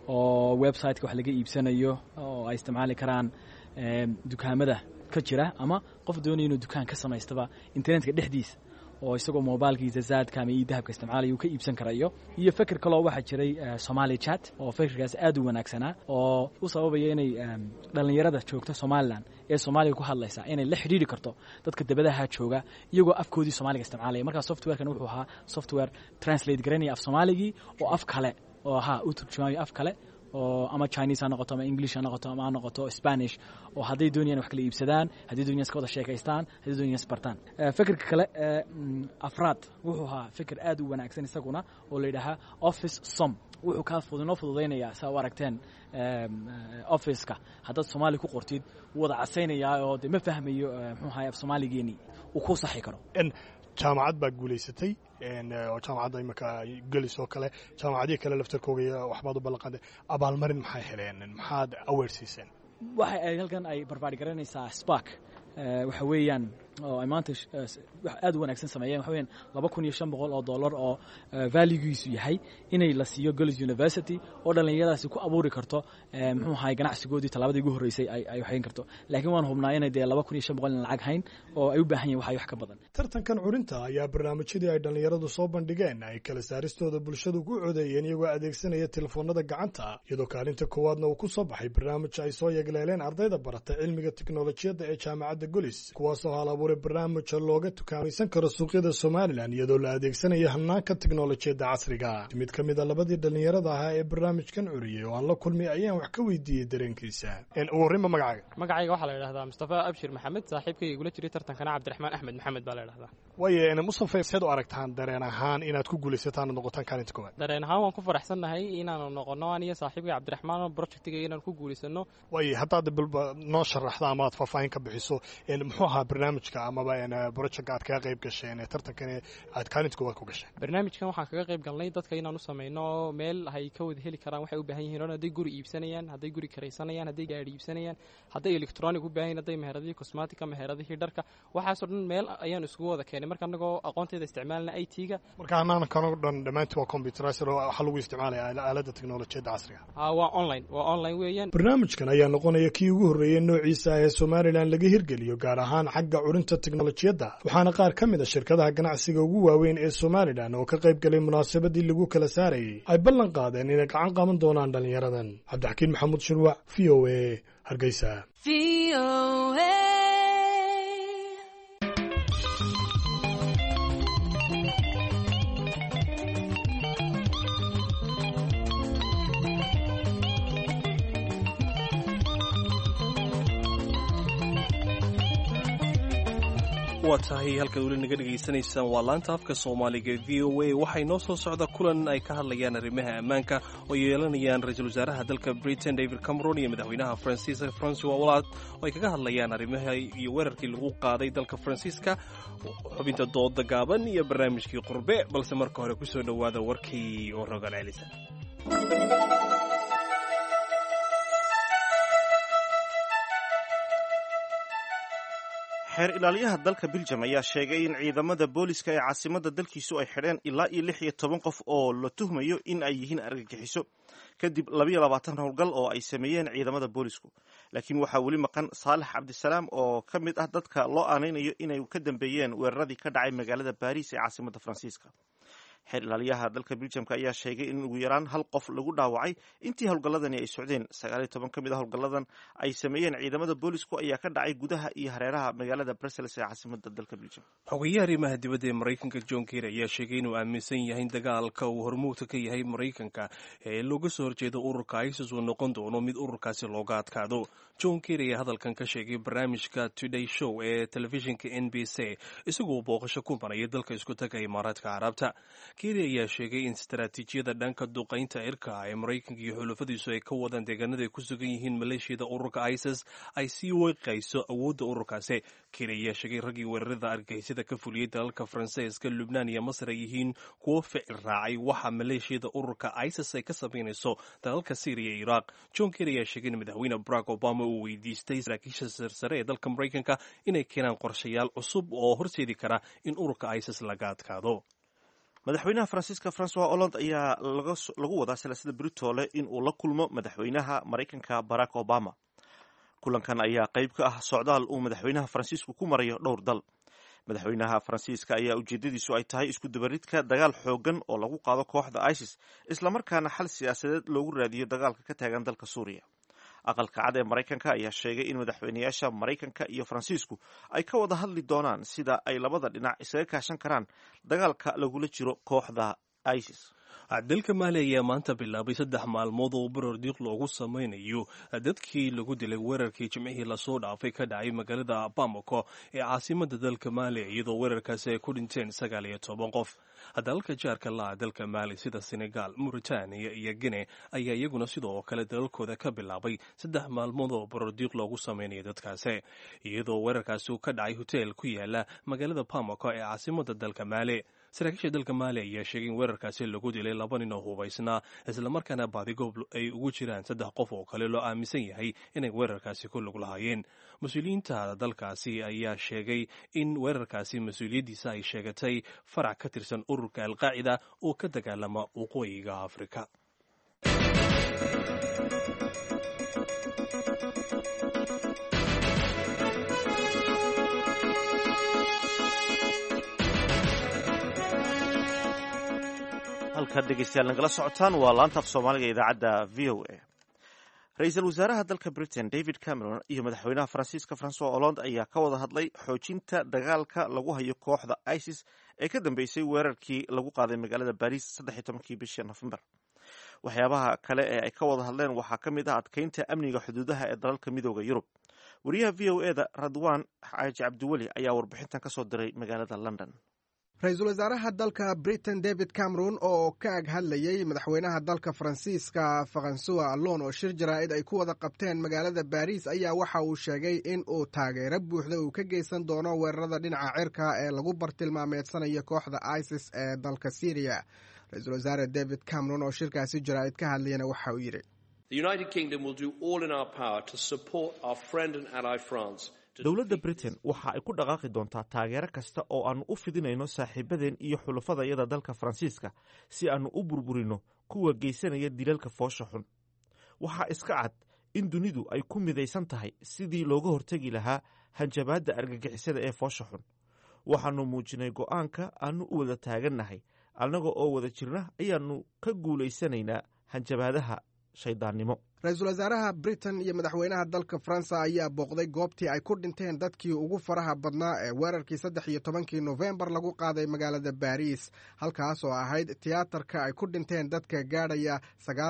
oo website-ka wax laga iibsanayo oo ay isticmaali karaan dukaamada ka jira ama qof doonaya inuu dukaan ka samaystaba internetka dhexdiisa oo isagoo mobilkiisa zaadka ama dahabka isticmaalaya uu ka iibsan karayo. iyo fikir kale oo waxaa jiray Somali chat oo fikirkaas aad u wanaagsanaa oo u sababaya inay dhalinyarada joogta Somaliland ee Soomaaliga ku hadlaysa inay la xiriiri karto dadka dibadaha jooga iyagoo afkoodii Soomaaliga isticmaalaya. marka software-kan wuxuu ahaa software translate garanaya af Soomaaligi oo af kale oo ahaa u turjumayo af kale oo ama Chinese ha noqoto ama English ha noqoto ama ha noqoto Spanish oo hadday doonayaan wax kala iibsadaan hadday doonayaan iska wada sheekaystaan hadday doonayaan isbartaan. fikirka kale afraad wuxuu ahaa fikir aad u wanaagsan isaguna oo la yidhaahaa office som wuxuu kaa fududaynayaa saa u aragteen office-ka haddaad Soomaali ku qortid wada casaynayaa oo de ma fahmayo muxuu ahaa af Soomaaligeeni uu ku saxi karo. jaamacad baa guulaysatay oo jaamacadda imika gelis oo kale jaamacadihii kale laftarkooga waxbaad u ballanqaaday abaalmarin maxay heleen maxaad aweersiiseen? waxa ay halkan ay barbaari garanaysaa Spark waxa weeyaan oo ay maanta aad u wanaagsan sameeyeen waxa weeyaan $2,500 oo value-giisu yahay inay la siiyo Girls University oo dhalinyaradaasi ku abuuri karto muxuu ahaa ganacsigoodii talaabadii ugu horeysay ay waxayn karto. laakiin waan hubnaa inay dee $2,500 lacag hayn oo ay u baahan yihiin wax ka badan. tartankan curinta ayaa barnaamijyadii ay dhalinyaradu soo bandhigeen ay kala saaristooda bulshadu ku codeeyeen iyagoo adeegsanaya telefoonada gacanta iyadoo kaalinta koowaadna uu ku soo baxay barnaamij ay soo yegleeleen ardayda barata cilmiga teknolojiyadda ee jaamacadda Golis kuwaasoo hal abuuray barnaamij looga tukaamaysan karo suuqyada Somaliland iyadoo la adeegsanayo hanaanka teknolojiyadda casriga. mid ka mid ah labadii dhalinyarada ahaa ee barnaamijkan curiyey oo aan la kulmay ayaan wax ka weydiiyey dareenkiisa. ugu magacayga waxaa la yidhahdaa Mustafa Abshir Maxamed saaxiibkayga igula jiray tartankana Cabdiraxmaan Axmed Maxamed baa la yidhahdaa. waaye Mustafa seed u aragtaan dareen ahaan inaad ku guulaysataan noqotaan kaalinta koowaad? dareen ahaan waan ku faraxsanahay inaanu noqono aniga saaxiibkay Cabdiraxmaan projectiga inaan ku guulaysano. waaye haddaad noo sharaxda ama aad faahfaahin ka bixiso muxuu ahaa barnaamijka amaba projectka aad kaga qayb gasheen ee tartankan aad kaalinta koowaad ku gasheen? barnaamijkan waxaan kaga qayb galnay dadka inaan u sameeyno meel ay ka wada heli karaan waxay u baahan yihiin hadday guri iibsanayaan hadday guri karaysanayaan hadday gaari iibsanayaan hadday electronic u baahan hadday meheradii cosmetic meheradii dharka waxaasoo dhan meel ayaan isugu wada keenay marka anagoo aqoonteeda isticmaalna IT-ga. marka anaan kanoo dhan dhammaantii waa computerized oo waxa lagu isticmaalaya aaladda teknolojiyadda casriga. waa online weeyaan. barnaamijkan ayaa noqonaya kii ugu horreeyay noociisa ee Somaliland laga hirgeliyo gaar ahaan xagga curinta horumarinta teknolojiyadda waxaana qaar ka mid a shirkadaha ganacsiga ugu waaweyn ee somalilan oo ka qayb galay munaasabadii lagu kala saarayay ay ballan qaadeen inay gacan qaban doonaan dhallinyaradan. cabdixakiin maxamuud shirwac, v o a, hargeysa. waa tahay halkaad weli naga dhegaysanaysaan waa laanta afka soomaaliga v o a. waxay noo soo socda kulan ay ka hadlayaan arrimaha ammaanka oo yeelanayaan ra-iisul wasaaraha dalka Britain David Cameron iyo madaxweynaha Faransiiska Francois Hollande oo ay kaga hadlayaan arrimaha iyo weerarkii lagu qaaday dalka Faransiiska, xubinta dooda gaaban iyo barnaamijkii qurbe. balse marka hore kusoo dhowaada warkii oo rogaal celisa. xeer ilaaliyaha dalka Belgium ayaa sheegay in ciidamada booliska ee caasimadda dalkiisu ay xidheen ilaa iyo 16 qof oo la tuhmayo in ay yihiin argagixiso kadib 22 howlgal oo ay sameeyeen ciidamada boolisku. laakiin waxaa weli maqan Saalax Cabdisalaam oo ka mid ah dadka loo aaneynayo inay ka dambeeyeen weeraradii ka dhacay magaalada Paris ee caasimadda Faransiiska. xeer ilaaliyaha dalka Belgium ayaa sheegay in ugu yaraan hal qof lagu dhaawacay intii howlgalladani ay socdeen. 19 ka mid ah howlgalladan ay sameeyeen ciidamada boolisku ayaa ka dhacay gudaha iyo hareeraha magaalada Brussels ee caasimadda dalka Belgium. xogayaha arrimaha dibadda ee Mareykanka John Kerry ayaa sheegay inuu aaminsan yahay in dagaalka uu hormuudka ka yahay Mareykanka ee looga soo horjeedo ururka ISIS uu noqon doono mid ururkaasi looga adkaado. John Kerry ayaa hadalkan ka sheegay barnaamijka Today Show ee telefishinka NBC isagoo booqasho ku maraya dalka isku taga Imaaraadka Carabta. Kerry ayaa sheegay in istaraatiijiyada dhanka duqaynta cirka ee Mareykanka iyo xulafadiisu ay ka wadaan deegaanada ay ku sugan yihiin maleeshiyada ururka ISIS ay sii weeqayso awoodda ururkaasi. Kerry ayaa sheegay raggii weerarada argagixisada ka fuliyey dalalka Faransiiska, Lubnaan iyo Masar ay yihiin kuwo ficil raacay waxa maleeshiyada ururka ISIS ay ka samaynayso dalalka Syria iyo Iraq. John Kerry ayaa sheegay in madaxweyne Barack Obama uu weydiistay saraakiisha sarsare ee dalka Mareykanka inay keenaan qorshayaal cusub oo horseedi kara in ururka ISIS laga adkaado. madaxweynaha Faransiiska Francois Hollande ayaa lagu wadaa silsilada Britoole in uu la kulmo madaxweynaha Mareykanka Barack Obama. kulankan ayaa qayb ka ah socdaal uu madaxweynaha Faransiisku ku marayo dhowr dal. madaxweynaha Faransiiska ayaa ujeedadiisu ay tahay isku dabaridka dagaal xoogan oo lagu qaado kooxda ISIS isla markaana xal siyaasadeed loogu raadiyo dagaalka ka taagan dalka Suuriya. aqalka cad ee Mareykanka ayaa sheegay in madaxweynayaasha Mareykanka iyo Faransiisku ay ka wada hadli doonaan sida ay labada dhinac isaga kaashan karaan dagaalka lagula jiro kooxda ISIS. dalka Maali ayaa maanta bilaabay 3 maalmood oo baroordiiq loogu sameynayo dadkii lagu dilay weerarkii Jimcihii la soo dhaafay ka dhacay magaalada Bamako ee caasimadda dalka Maali, iyadoo weerarkaasi ay ku dhinteen 19 qof. dalka jaarka la dalka Maali sida Senegal, Mauritania iyo Guinea ayaa iyaguna sidoo kale dalalkooda ka bilaabay 3 maalmood oo baroordiiq loogu sameynayo dadkaasi, iyadoo weerarkaasi uu ka dhacay hotel ku yaala magaalada Bamako ee caasimadda dalka Maali. saraakiisha dalka Maali ayaa sheegay in weerarkaasi lagu dilay 2 nin oo hubaysnaa, isla markaana baadigoob ay ugu jiraan 3 qof oo kale loo aaminsan yahay inay weerarkaasi ku lug lahaayeen. mas-uuliyiinta dalkaasi ayaa sheegay in weerarkaasi mas-uuliyaddiisa ay sheegatay farac ka tirsan ururka Al-Qaacida oo ka dagaalama waqooyiga Afrika. halkaad dhegeystayaal nagala socotaan waa laanta af soomaaliga idaacadda v o a. ra-iisul wasaaraha dalka Britain David Cameron iyo madaxweynaha Faransiiska Francois Hollande ayaa ka wada hadlay xoojinta dagaalka lagu hayo kooxda ISIS ee ka dambeysay weerarkii lagu qaaday magaalada Paris 13 bishii Nofembar. waxyaabaha kale ee ay ka wada hadleen waxaa ka mid ah adkeynta amniga xuduudaha ee dalalka midooda Yurub. wariyaha v o a-da Radwan Xaaji Cabdiweli ayaa warbixintan ka soo diray magaalada London. ra-iisul wasaaraha dalka Britain David Cameron oo ka ag hadlayay madaxweynaha dalka Faransiiska Francois Hollande oo shir jaraa'id ay ku wada qabteen magaalada Paris ayaa waxa uu sheegay in uu taageero buuxda uu ka geysan doono weerarada dhinaca cirka ee lagu bartilmaameedsanayo kooxda ISIS ee dalka Syria. ra-iisul wasaare David Cameron oo shirkaasi jaraa'id ka hadlayana waxa uu yidhi dowladda Britain waxa ay ku dhaqaaqi doontaa taageero kasta oo aanu u fidinayno saaxiibadeen iyo xulafadayada dalka Faransiiska si aanu u burburino kuwa geysanaya dilalka foosha xun. waxaa iska cad in dunidu ay ku midaysan tahay sidii looga hortegi lahaa hanjabaadda argagixisada ee foosha xun. waxaannu muujinay go'aanka aannu u wada taagannahay, annaga oo wada jirna ayaannu ka guulaysanaynaa hanjabaadaha shayddaannimo. ra-iisul wasaaraha britain iyo madaxweynaha dalka faransa ayaa booqday goobtii ay ku dhinteen dadkii ugu faraha badnaa ee weerarkii 13 nofembar lagu qaaday magaalada baariis, halkaas oo ahayd tiyaatarka ay ku dhinteen dadka gaadhaya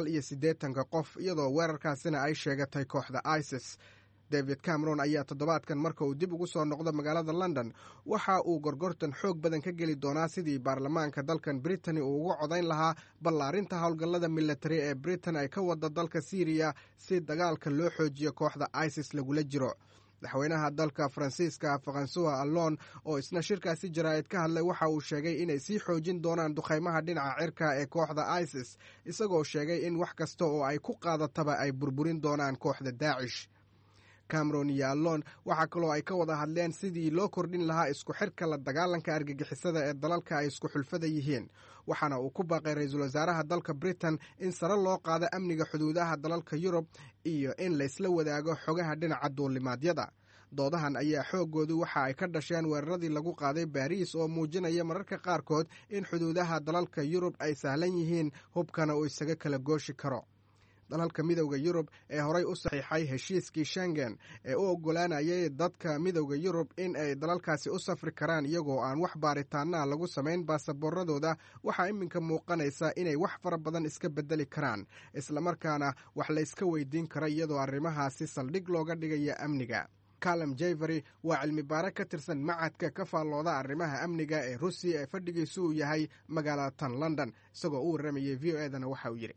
89 qof, iyadoo weerarkaasina ay sheegatay kooxda isis. david cameron ayaa toddobaadkan marka uu dib ugu soo noqdo magaalada london waxa uu gorgortan xoog badan ka geli doonaa sidii baarlamaanka dalkan britain uu uga codayn lahaa ballaarinta howlgallada militari ee britain ay ka wada dalka syriya si dagaalka loo xoojiyo kooxda isis lagula jiro. madaxweynaha dalka faransiiska François Hollande oo isna shirkaasi jaraa'id ka hadlay waxa uu sheegay inay sii xoojin doonaan duqaymaha dhinaca cirka ee kooxda isis, isagoo sheegay in wax kasta oo ay ku qaadataba ay burburin doonaan kooxda daacish. cameron iyo allon waxaa kaloo ay ka wada hadleen sidii loo kordhin lahaa isku xirka la dagaalanka argagixisada ee dalalka ay isku xulfada yihiin, waxaana uu ku baaqay ra-iisul wasaaraha dalka britain in sare loo qaado amniga xuduudaha dalalka yurub iyo in laysla wadaago xogaha dhinaca duulimaadyada. doodahan ayaa xooggoodu waxa ay ka dhasheen weeraradii lagu qaaday baariis oo muujinaya mararka qaarkood in xuduudaha dalalka yurub ay sahlan yihiin, hubkana uu isaga kala gooshi karo. dalalka midowda yurub ee horay u saxiixay heshiiskii Schengen ee u oggolaanayay dadka midowda yurub in ay dalalkaasi u safri karaan iyagoo aan wax baaritaana lagu samayn baasaboorradooda, waxaa iminka muuqanaysa inay wax fara badan iska bedeli karaan, islamarkaana wax la iska weydiin karo iyadoo arrimahaasi saldhig looga dhigaya amniga. Callum Jeffrey waa cilmi baare ka tirsan macadka ka faallooda arrimaha amniga ee Ruusiya ee fadhigiisu uu yahay magaalada tan London, isagoo u warramayay VOA-dana waxa uu yidhi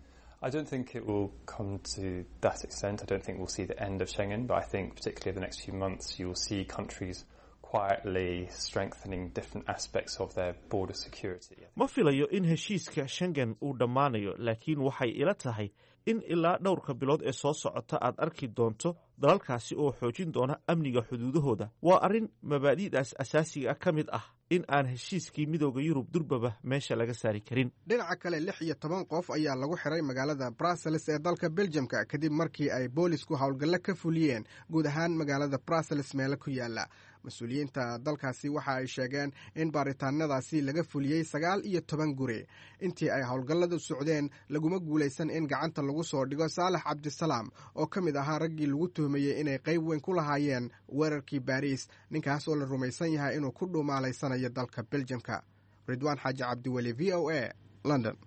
I don't think it will come to that extent. I don't think we'll see the end of Schengen, but I think particularly in the next few months you will see countries quietly strengthening different aspects of their border security. ma filayo in heshiiska Schengen uu dhammaanayo, laakiin waxay ila tahay in ilaa dhowrka bilood ee soo socota aad arki doonto dalalkaasi oo xoojin doona amniga xuduudahooda. waa arrin mabaadi'daas asaasiga ka mid ah in aan heshiiskii midowda yurub durbaba meesha laga saari karin. dhinaca kale 16 qof ayaa lagu xiray magaalada Brussels ee dalka Belgiumka kadib markii ay boolisku howlgallo ka fuliyeen guud ahaan magaalada Brussels meelo ku yaala. mas-uuliyiinta dalkaasi waxa ay sheegeen in baaritaanadaasi laga fuliyey 19 guri. intii ay howlgalladu socdeen laguma guulaysan in gacanta lagu soo dhigo Saalax Cabdisalaam oo ka mid ahaa raggii lagu tuhmayey inay qayb weyn ku lahaayeen weerarkii Baariis, ninkaas oo la rumaysan yahay inuu ku dhuumaalaysanayo dalka Belgiumka. Ridwaan Xaaji Cabdiweli, VOA, London.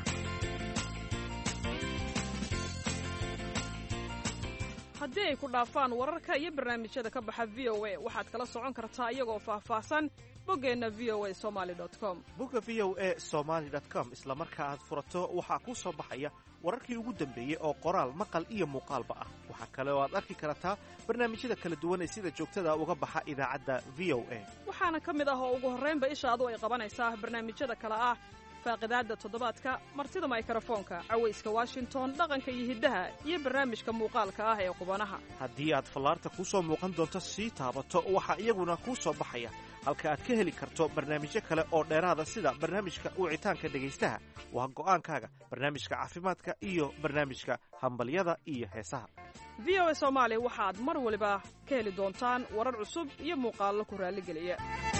haddii ay ku dhaafaan wararka iyo barnaamijyada ka baxa VOA waxaad kala socon kartaa iyagoo faahfaahsan boggeenna voasomali.com. bogga voasomali.com isla marka aad furato waxaa kuu soo baxaya wararkii ugu dambeeyey oo qoraal, maqal iyo muuqaalba ah. waxaa kale oo aad arki kartaa barnaamijyada kala duwan ee sida joogtada uga baxa idaacadda VOA. waxaana ka mid ah oo ugu horraynba ishaadu ay qabanaysaa barnaamijyada kale ah faaqidaadda toddobaadka, martida mikrofoonka, cawayska Washington, dhaqanka iyo hiddaha, iyo barnaamijka muuqaalka ah ee qubanaha. haddii aad fallaarta kuu soo muuqan doonto sii taabato waxaa iyaguna kuu soo baxaya halka aad ka heli karto barnaamijyo kale oo dheeraada sida barnaamijka wicitaanka dhegaystaha, waa go'aankaaga, barnaamijka caafimaadka iyo barnaamijka hambalyada iyo heesaha. VOA Soomaali waxaad mar waliba ka heli doontaan warar cusub iyo muuqaallo ku raalligeliya.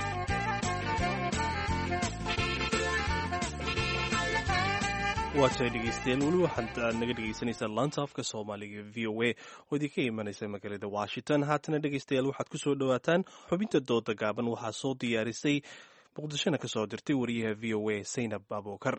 waatay dhegeystayaal weli waxaad naga dhegeysanaysaa laanta afka soomaaliga v o a oo idinka imanaysa magaalada Washington. haatana dhegeystayaal waxaad ku soo dhowaataan xubinta dooda gaaban. waxaa soo diyaarisay muqdishona ka soo dirtay wariyaha v o a Zaynab Abuukar.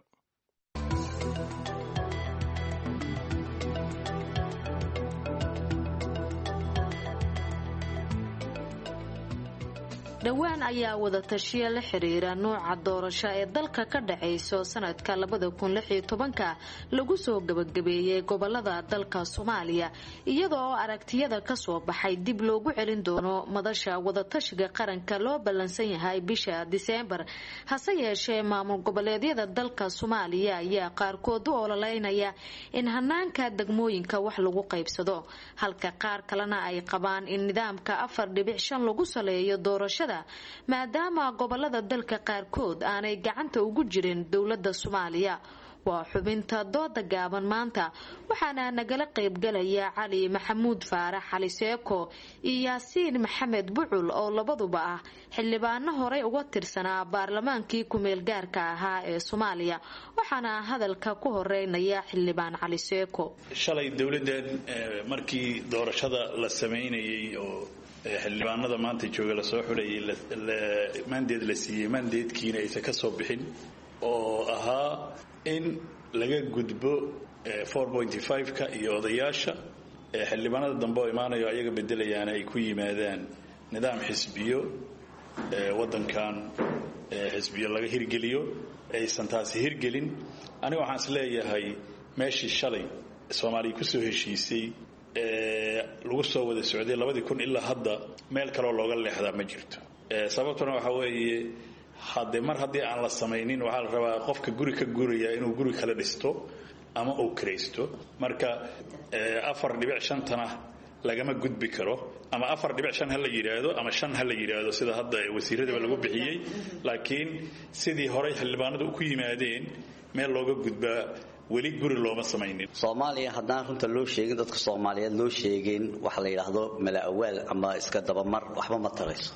dhowaan ayaa wadatashiyo la xiriira nooca doorasho ee dalka ka dhacayso sanadka 2016 lagu soo gabagabeeyey gobolada dalka Soomaaliya, iyadoo aragtiyada ka soo baxay dib loogu celin doono madasha wadatashiga qaranka loo ballansan yahay bisha Diseembar. hase yeeshee maamul goboleedyada dalka Soomaaliya ayaa qaarkood u ololeynaya in hanaanka degmooyinka wax lagu qaybsado, halka qaar kalena ay qabaan in nidaamka 4.5 lagu saleeyo doorashada maadaama gobolada dalka qaarkood aanay gacanta ugu jirin dowladda Soomaaliya. waa xubinta dooda gaaban maanta waxaana nagala qaybgalaya cali maxamuud faarax cali seeko iyo yaasiin maxamed bucul oo labaduba ah xildhibaano horey uga tirsanaa baarlamaankii ku-meel gaarka ahaa ee Soomaaliya waxaana hadalka ku horeynaya xildhibaan cali seeko. shalay dawladdan markii doorashada la sameynayay oo xildhibaanada maanta jooga la soo xulayay mandeed la siiyey mandeedkiina aysan ka soo bixin oo ahaa in laga gudbo 4.5ka iyo odayaasha xildhibaanada dambe oo imaanayo ayaga bedelayaan ay ku yimaadaan nidaam xisbiyo wadankan xisbiyo laga hirgeliyo aysan taasi hirgelin aniga waxaan is leeyahay meeshii shalay Soomaaliya ku soo heshiisay lagu soo wada socday 2000 ilaa hadda meel kale oo looga leexdaa ma jirto sababtuna waxa weeye haddii aan la samaynin waxaa la rabaa qofka guri ka guraya inuu guri kala dhisto ama uu kiraysto marka 4.5 lagama gudbi karo ama 4.5 ha la yiraahdo ama 5 ha la yiraahdo sida hadda wasiiradaba lagu bixiyay laakiin sidii hore xildhibaanadu ku yimaadeen meel looga gudbaa weli guri looma samaynin Soomaaliya haddaan runta loo sheegin dadka Soomaaliyeed loo sheegin wax la yiraahdo mala awaal ama iska dabamar waxba ma tarayso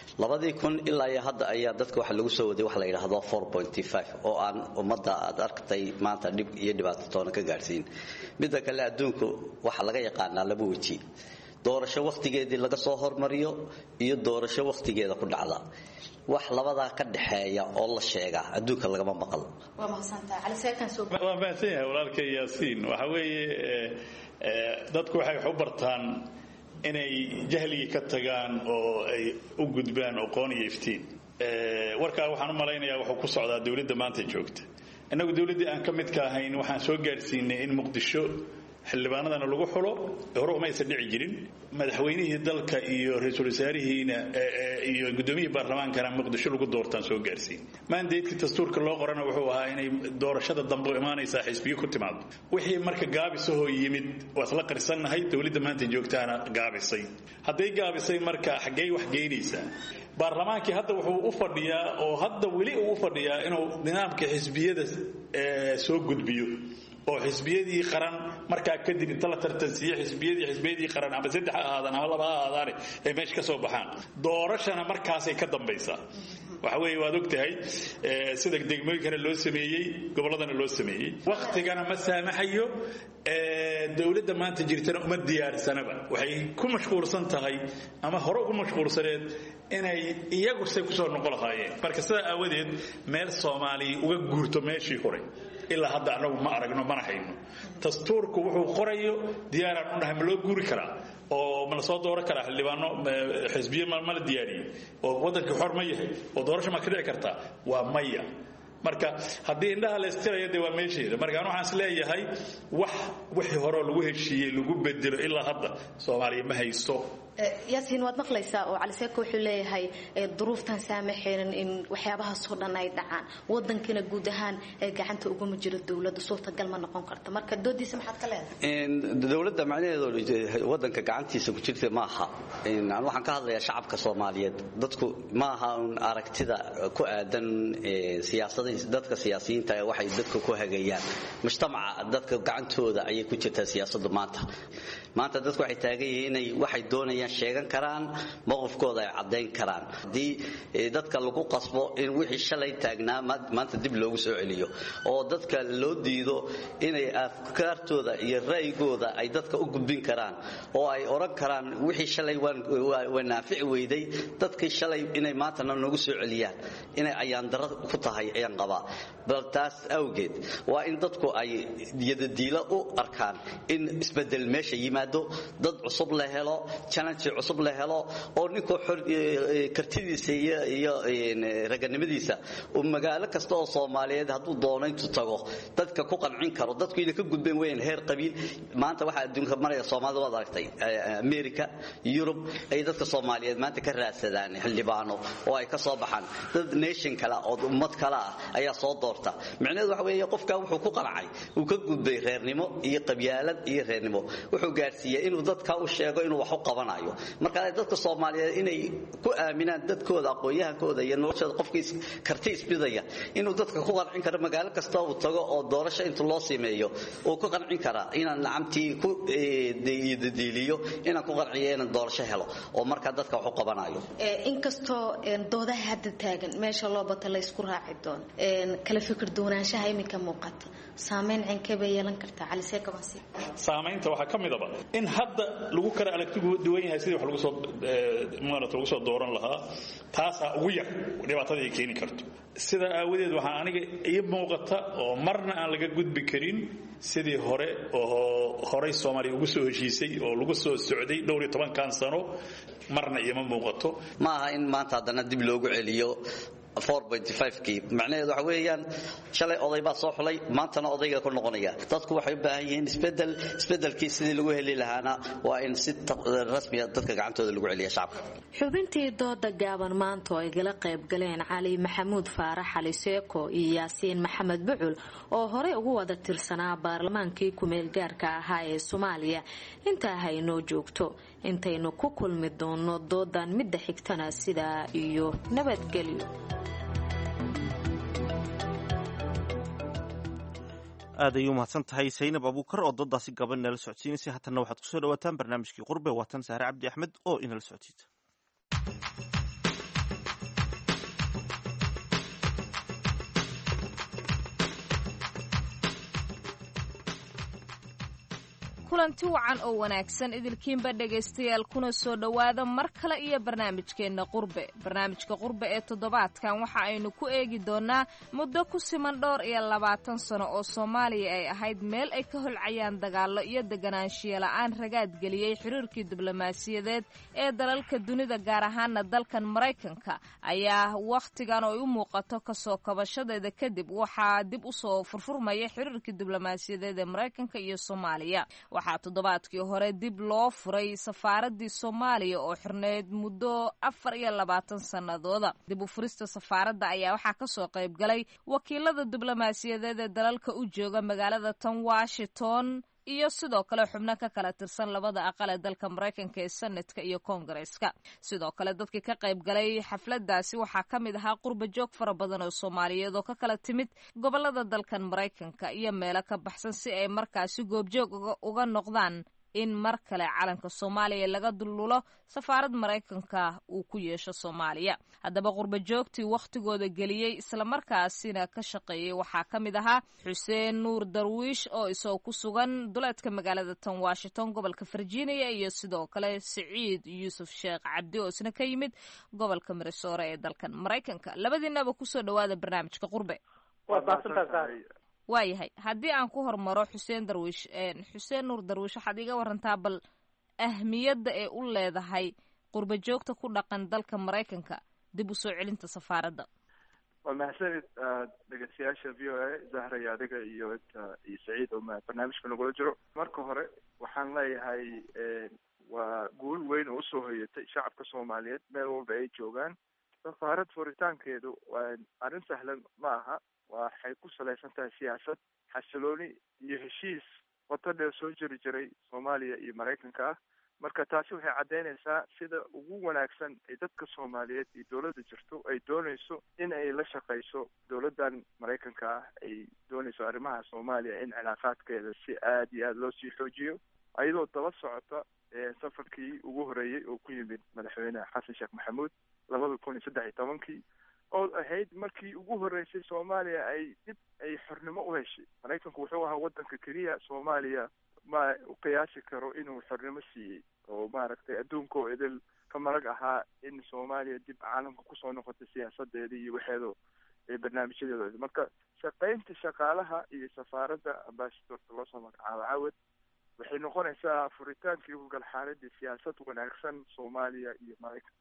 2000 ilaa hadda ayaa dadka waxa lagu soo waday wax la yiraahdo 4.5 oo aan ummadda aad arktay maanta dib iyo dhibaato toona ka gaarsiin midda kale adduunku waxa laga yaqaanaa laba waji doorasho waqtigeedii laga soo hormariyo iyo doorasho waqtigeeda ku dhacda wax labada ka dhaxeeya oo la sheega adduunka lagama maqal waa mahadsantahay cali seekan soo waa baahan walaalkay yaasiin waxa weeye dadku waxay u bartaan inay jahliga ka tagaan oo ay u gudbaan aqoon iyo iftiin warka waxaan u malaynayaa wuxuu ku socdaa dawladda maanta joogta inagu dawladii aan ka mid ka ahayn waxaan soo gaarsiinay in Muqdisho xildhibaanadana lagu xulo hore uma aysan dhici jirin madaxweynihii dalka iyo ra'iisul wasaarihiina iyo gudoomiyihii baarlamaankana Muqdisho lagu doortaan soo gaarsiin mandeedkii dastuurka loo qorana wuxuu ahaa inay doorashada dambe imaanaysa xisbiyo ku timaado wixii marka gaabisoo yimid waa la qarsanahay dawladda maanta joogtaana gaabisay hadday gaabisay marka xagee wax geynaysa baarlamaankii hadda wuxuu u fadhiyaa oo hadda weli uu fadhiyaa inuu nidaamka xisbiyada soo gudbiyo oo xisbiyadii qaran marka kadib inta la tartansiyo xisbiyadii qaran ama 3 ahaadaan ama 2 ahaadaan ay meesha ka soo baxaan doorashana markaas ay ka dambaysaa waxa weeye waad ogtahay sida degmooyinkana loo sameeyay goboladana loo sameeyay waqtigana ma saamaxayo dawladda maanta jirtana uma diyaarsanaba waxay ku mashquulsan tahay ama hore ugu mashquulsaneed inay iyagu say ku soo noqon lahaayeen marka sida aawadeed meel Soomaali uga guurto meeshii hore ilaa hadda anagu ma aragno mana hayno dastuurku wuxuu qorayo diyaarad u dhahay ma loo guuri karaa oo ma la soo dooran karaa xildhibaano xisbiye ma la diyaariyay oo wadanka xor ma yahay oo doorasho ma ka dhici kartaa waa maya marka haddii indhaha la istirayo de waa meesheeda marka waxaan is leeyahay wixii hore lagu heshiiyey lagu bedelo ilaa hadda Soomaaliya ma haysto yaasiin waad maqlaysaa oo cali seeko wuxuu leeyahay duruuftan saamaxeen in waxyaabaha soo dhan ay dhacaan wadankana guud ahaan gacanta uga jiro dawladda suurtagal ma noqon karto marka doodiisa maxaad ka leedahay dawladda macnaheedu wadanka gacantiisa ku jirta ma aha aan waxaan ka hadlayaa shacabka Soomaaliyeed dadku ma aha aragtida ku aadan siyaasadda dadka siyaasiyiinta waxay dadku ku hagayaan mujtamaca dadka gacantooda ayay ku jirtaa siyaasadda maanta dadku waxay taagan yihiin inay waxay doonayaan sheegan karaan mowqifkooda ay cadeyn karaan hadii dadka lagu qasbo in wixii shalay taagnaa maanta dib loogu soo celiyo oo dadka loo diido inay afkaartooda iyo raayigooda ay dadka u gudbin karaan oo ay oran karaan wixii shalay waan naafici weyday dadkii shalay inay maanta nagu soo celiyaan inay ayaan darro ku tahay ayaan qabaa bal taas awgeed waa in dadku ay yadadiilo u arkaan in isbedel meesha yimaado dad cusub la helo challenge cusub la helo oo ninka kartidiisa iyo raganimadiisa oo magaalo kasta oo Soomaaliyeed haduu doono intuu tago dadka ku qancin karo dadku inay ka gudbeen weyn heer qabiil maanta waxa adduunka maraya Soomaalida wada aragtay America Europe ay dadka Soomaaliyeed maanta ka raadsadaan xildhibaano oo ay ka soo baxaan dad nation kala oo ummad kala ayaa soo doorta macnaheedu waxa weeye qofka wuxuu ku qancay uu ka gudbay reernimo iyo qabyaalad iyo reernimo wuxuu gaarsiiya inuu dadka u sheego inuu wax u qabanayo marka dadka Soomaaliyeed inay ku aaminaan dadkooda aqoon-yahankooda iyo noloshooda qofkiis karti isbidaya inuu dadka ku qancin karo magaalo kasta uu tago oo doorasho inta loo sameeyo oo ku qancin kara inaan lacamtii ku deeliyo inaan ku qanciyo inaan doorasho helo oo marka dadka wax u qabanayo inkastoo doodaha hadda taagan meesha loo bato la isku raaci doon kala fikir doonaanshaha iminka muuqata saameyn cinkaba yeelan karta cali seekabasi saameynta waxa kamid ah in hadda lagu kala aragtigu duwan yahay sidii wax lagu soo dooran lahaa taas ugu yar dhibaatada ay keeni karto sida aawadeed waxa aniga ii muuqata oo marna aan laga gudbi karin sidii hore Soomaaliya ugu soo heshiisay oo lagu soo socday dhowr iyo 10 sano marna ima muuqato ma aha in maanta hadana dib loogu celiyo 4.5kii macnaheedu waxa weeyaan shalay oday baa soo xulay maantana odayga ku noqonaya dadku waxay u baahan yihiin isbedelkii sidii lagu heli lahaana waa in si rasmi ah dadka gacantooda lagu celiyo shacabka xubintii dooda gaaban maanta oo ay gala qayb galeen Cali Maxamuud Faarax Cali Seeko iyo Yaasiin Maxamed Bucul oo hore ugu wada tirsanaa baarlamaankii ku meel gaarka ahaa ee Soomaaliya inta haynoo joogto intaynu ku kulmi doono doodan midda xigtana sida iyo nabadgelyo aad ayuu mahadsan tahay Saynab Abuukar oo doodaasi gaban nala socodsiinaysa haddana waxaad ku soo dhawaataan barnaamijkii qurbe waatan Sahre Cabdi Axmed oo inala socodsiisa kulanti wacan oo wanaagsan idilkiinba dhegaystayaal kuna soo dhowaada mar kale iyo barnaamijkeenna qurbe barnaamijka qurbe ee toddobaadkan waxa aynu ku eegi doonaa muddo ku siman dhowr iyo 20 sano oo Soomaaliya ay ahayd meel ay ka holcayaan dagaallo iyo deganaanshiyo la'aan ragaad geliyay xiriirkii diblomaasiyadeed ee dalalka dunida gaar ahaana dalkan Mareykanka ayaa waqtigan oo u muuqato ka soo kabashadeeda kadib waxaa dib u soo furfurmaya xiriirkii diblomaasiyadeed ee Mareykanka iyo Soomaaliya waxaa toddobaadkii hore dib loo furay safaaradii Soomaaliya oo xirneed muddo 24 sanadooda dib u furista safaaradda ayaa waxaa ka soo qayb galay wakiilada diblomaasiyadeed ee dalalka u jooga magaalada tan Washington iyo sidoo kale xubno ka kala tirsan labada aqal ee dalka Mareykanka ee Senatka iyo Congress-ka sidoo kale dadkii ka qayb galay xafladaasi waxaa kamid ahaa qurba joog fara badan oo Soomaaliyeed oo ka kala timid gobolada dalkan Mareykanka iyo meelo ka baxsan si ay markaasi goobjoog uga noqdaan in mar kale calanka Soomaaliya laga dululo safaarad Mareykanka uu ku yeesho Soomaaliya haddaba qurba joogtii waqtigooda geliyay isla markaasina ka shaqeeyay waxaa kamid ahaa Xuseen Nuur Darwiish oo isoo ku sugan duleedka magaalada tan Washington gobolka Virginia iyo sidoo kale Saciid Yuusuf Sheekh Cabdi oo isna ka yimid gobolka Minnesota ee dalkan Mareykanka labadiinaba ku soo dhawaada barnaamijka qurbe waayahay haddii aan ku hormaro Xuseen Darwiish Xuseen Nuur Darwiish waxaad iga warantaa bal ahmiyadda ay u leedahay qurba joogta ku dhaqan dalka Mareykanka dib u soo celinta safaaradda waa mahadsanid dhegeystayaasha VOA Zahra iyo adiga iyo Saciid oo barnaamijka nagula jiro marka hore waxaan leeyahay waa guul weyn oo usoo hoyatay shacabka Soomaaliyeed meel walba ay joogaan safaarad furitaankeedu waa arrin sahlan ma aha waxay ku salaysan tahay siyaasad xasilooni iyo heshiis wada dheer soo jiri jiray Soomaaliya iyo Mareykanka marka taasi waxay cadeynaysaa sida ugu wanaagsan ee dadka Soomaaliyeed iyo dawladda jirto ay doonayso in ay la shaqeyso dawladdan Mareykanka ay doonayso arrimaha Soomaaliya in cilaaqaadkeeda si aad iyo aad loo sii xoojiyo ayadoo daba socota safarkii ugu horeeyay oo ku yimid madaxweyne Xasan Sheekh Maxamuud 2013 oo ahayd markii ugu horeysay Soomaaliya ay xornimo u heshay Mareykanku wuxuu ahaa wadanka kaliya Soomaaliya ma u qiyaasi karo inuu xornimo siiyey oo maaragtay adduunka oo idil ka marag ahaa in Soomaaliya dib caalamka kusoo noqotay siyaasadeeda iyo waxeedo barnaamijyadeeda marka shaqaynta shaqaalaha iyo safaaradda ambassadorka loo soo magacaabo Cawad waxay noqonaysaa furitaankii ugu galxaaladii siyaasad wanaagsan Soomaaliya iyo Mareykanka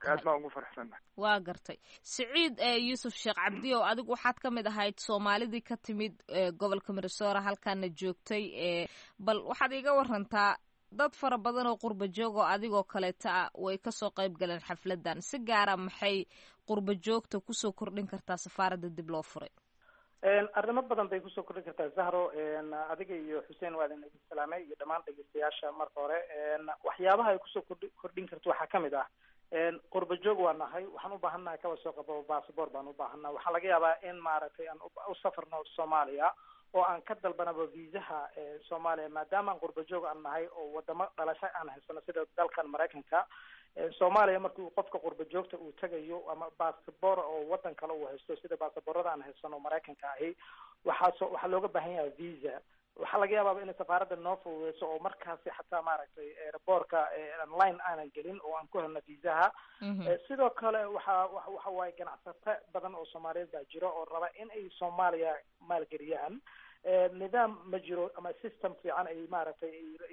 waa gartay Saciid Yuusuf Sheekh Cabdi oo adigu waxaad ka mid ahayd Soomaalidii ka timid gobolka Minnesota halkaana joogtay bal waxaad iga warantaa dad fara badan oo qurba joog oo adigoo kaleeta ah way ka soo qayb galeen xafladan si gaara maxay qurba joogta kusoo kordhin kartaa safaaradda dib loo furay arrimo badan bay kusoo kordhin kartaa zahro adiga iyo xuseen waadan idin salaamay iyo dhammaan dhegeystayaasha marka hore waxyaabaha ay kusoo kordhin karto waxaa kamid ah qurba joog waa nahay waxaan u baahannahay kaba soo qabo bassabort baan u baahannaha waxaa laga yaabaa in maaragtay aan u safarno soomaaliya oo aan ka dalbanaba viisaha soomaaliya maadaama aan qurba joog aan nahay oo wadamo dhalasho aan haysano sida dalkan maraykanka soomaaliya markii uu qofka qurba joogta uu tagayo ama bassabor oo wadan kale uu haysto sida bassaborada aan haysano maraykanka ahi waxaa looga baahan yahay visa waxaa laga yaabaa inay safaaradda noo fududeyso oo markaasi xataa maaragtay airportka online aanan gelin oo aan ku helno viisaha sidoo kale waxa waaye ganacsato badan oo soomaaliyeed baa jiro oo raba in ay soomaaliya maalgeliyaan nidaam ma jiro ama system fiican ay maaragtay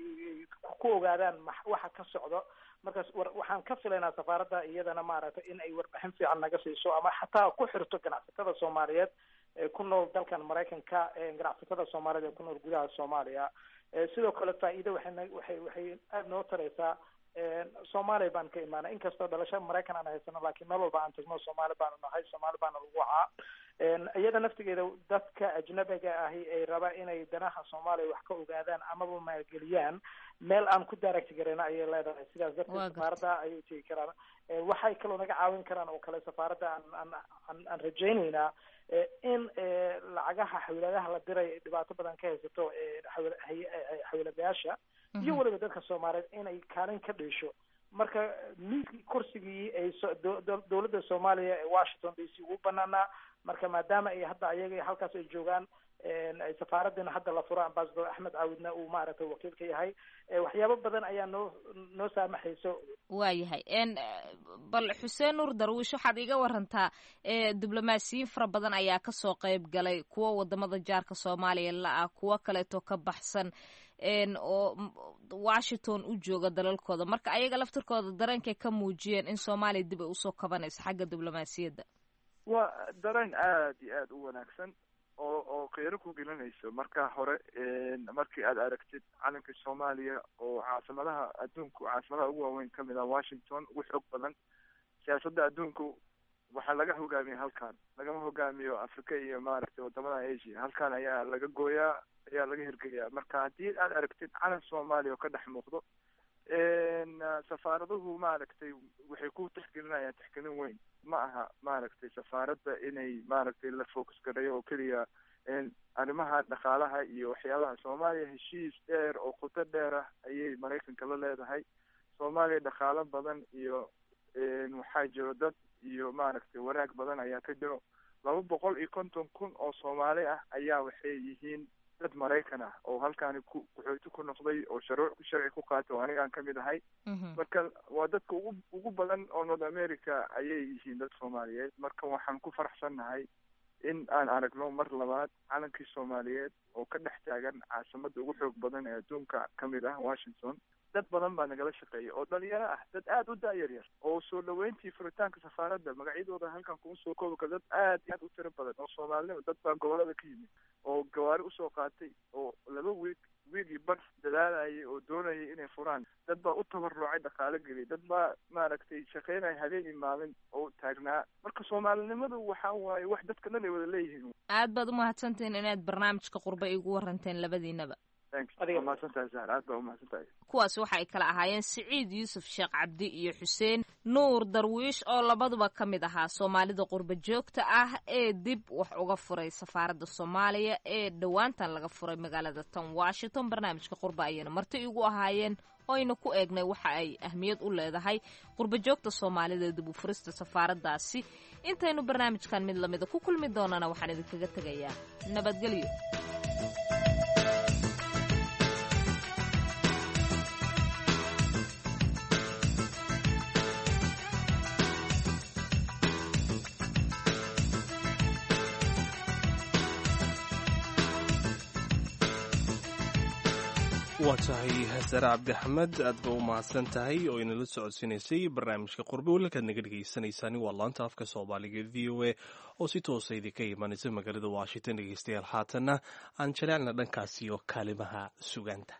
ku ogaadaan waxa ka socdo markaas waxaan ka filaynaa safaaradda iyadana maaragtay in ay warbixin fiican naga siiso ama xataa ku xirto ganacsatada soomaaliyeed ku nool dalkan maraykanka ganacsatada soomaaliyeed ee ku nool gudaha soomaaliya sidoo kale faa'iido waxay aada noo taraysaa soomaaliya baan ka imaanay inkastoo dhalasho maraykan aan haysano laakiin meel walba aan tagno soomaali baanu nahay soomaali baana lagu wacaa iyada naftigeeda dadka ajnabiga ahi ay raba inay danaha soomaaliya wax ka ogaadaan amaba maalgeliyaan meel aan ku direct garayna ayay leedahay sidaas darteed safaaradda ayay tegi karaan waxay kaloo naga caawin karaan oo kale safaaradda aan rajaynaynaa in lacagaha xawiladaha la diray dhibaato badan ka haysato xawiladayaasha iyo weliba dadka soomaaliyeed inay kaalin ka dheesho marka miiskii kursigii ay dowladda soomaaliya ee washington d c ugu banaanaa marka maadaama ay hadda ayaga halkaas ay joogaan safaaraddiina hadda la furo ambassador axmed caawidna uu maaragtay wakiil ka yahay waxyaabo badan ayaa noo saamaxayso waayahay bal xuseen nuur darwiish waxaad iga warantaa diblomaasiyiin fara badan ayaa kasoo qayb galay kuwa wadamada jaarka soomaaliya la-ah kuwo kaleeto ka baxsan oo washington u jooga dalalkooda marka ayaga laftirkooda dareenkay ka muujiyeen in soomaaliya dib ay usoo kabanayso xagga diblomaasiyadda waa dareen aad iyo aad u wanaagsan oo kheyro ku gelinayso marka hore markii aad aragtid calanka soomaaliya oo caasimadaha adduunku caasimadaha ugu waaweyn kamid ah washington ugu xoog badan siyaasadda adduunku waxaa laga hogaamiya halkan lagama hogaamiyo africa iyo maaragtay wadamada asia halkan ayaa laga gooyaa ayaa laga hirgeliyaa marka haddii aad aragtid calan soomaaliya oo ka dhex muuqdo safaaraduhu maaragtay waxay ku tixgelinayaan tixgelin weyn ma aha maaragtay safaaradda inay maaragtay la focus gareeyo oo keliya arrimaha dhaqaalaha iyo waxyaabaha soomaaliya heshiis dheer oo qudo dheer ah ayay maraykanka la leedahay soomaaliya dhaqaalo badan iyo waxaa jiro dad iyo maaragtay wanaag badan ayaa ka jiro 250 kun oo soomaali ah ayaa waxay yihiin dad maraykan ah oo halkaani qaxooti ku noqday oo sharci ku qaatay oo anigaan kamid ahay marka waa dadka ugu badan oo north america ayay yihiin dad soomaaliyeed marka waxaan ku faraxsannahay in aan aragno mar labaad calankii soomaaliyeed oo ka dhex taagan caasimadda ugu xoog badan ee adduunka kamid ah washington dad badan baa nagala shaqeeya oo dhalinyaro ah dad aada u daayar yar oo soo dhaweyntii furitaanka safaaradda magacyadooda halkan kuma soo koobi karo dad aad iyo aad u tiro badan oo soomaalinimo dad baa gobolada ka yimid oo gawaari usoo qaatay oo 2 wiigii bar dadaalayay oo doonayay inay furaan dad baa u tabarucay dhaqaalo geliyay dad baa maaragtay shaqeynaya habeen iyo maalin oo taagnaa marka soomaalinimadu waxa waaye wax dadka dhan ay wada leeyihiin aad baad umahadsantihiin inaad barnaamijka qurba igu waranteen labadiinaba kuwaas waxa ay kala ahaayeen siciid yuusuf sheekh cabdi iyo xuseen nuur darwiish oo labaduba ka mid ahaa soomaalida qurba joogta ah ee dib wax uga furay safaaradda soomaaliya ee dhowaantan laga furay magaalada tan washington barnaamijka qurba ayayna marti igu ahaayeen oyna ku eegnay waxa ay ahmiyad u leedahay qurba joogta soomaalida dib u furista safaaraddaasi intaynu barnaamijkan mid lamida ku kulmi doonana waxaan idinkaga tegayaa nabadgelyo waa tahay hasare cabdixamed aad ba u mahadsan tahay oo inala socodsiinaysay barnaamijka qurbe walakaad naga dhegaysanaysaani waa laanta afka soomaaliga v o a oo si toosa idinka imanaysa magaalada washington dhegaystayaal haatanna aan jaleecna dhankaasi iyo kaalimaha sugaanta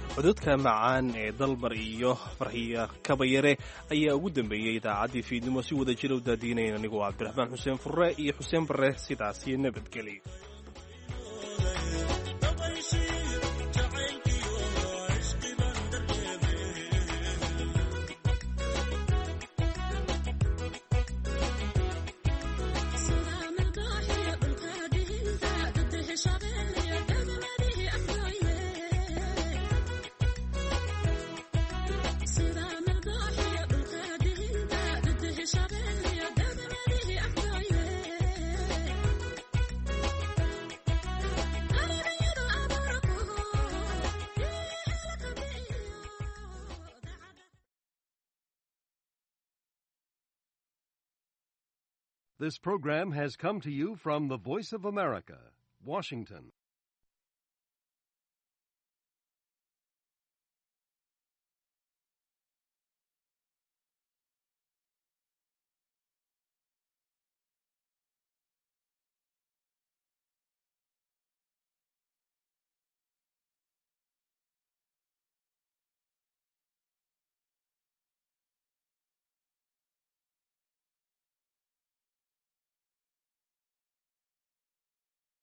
codadka macaan ee dalmar iyo farxiya kabayare ayaa ugu dambeeyey idaacaddii fiidnimo si wada jira u daadiinayn anigoo cabdiraxmaan xuseen furre iyo xuseen barre sidaasi nabadgelyo. This program has come to you from the Voice of America, Washington.